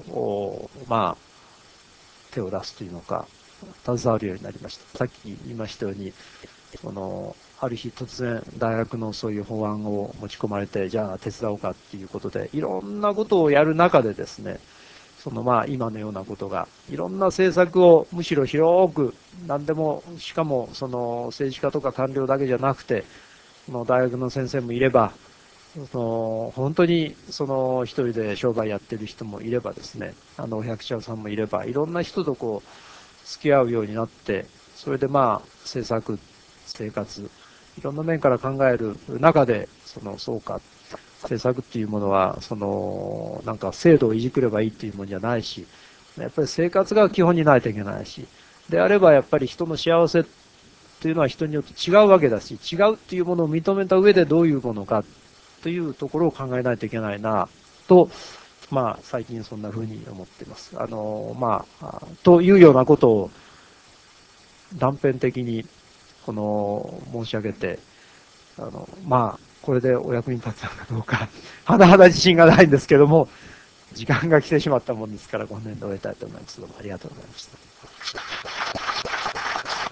[SPEAKER 1] 手を出すというのか、携わるようになりました。さっき言いましたように、ある日突然大学のそういう法案を持ち込まれて、じゃあ手伝おうかっていうことで、いろんなことをやる中でですね、今のようなことが、いろんな政策をむしろ広く、何でも、しかも政治家とか官僚だけじゃなくて、大学の先生もいれば、本当に一人で商売やってる人もいればですね、お百姓さんもいれば、いろんな人と付き合うようになって、それで政策、生活、いろんな面から考える中で、そうか、政策っていうものは、なんか制度をいじくればいいっていうものじゃないし、やっぱり生活が基本にないといけないし、であればやっぱり人の幸せというのは人によって違うわけだし、違うっていうものを認めた上でどういうものかというところを考えないといけないな、と、最近そんな風に思っています。というようなことを断片的に、申し上げて、これでお役に立つのかどうか、甚だ自信がないんですけども、時間が来てしまったもんですから、この辺で終えたいと思います。どうもありがとうございました。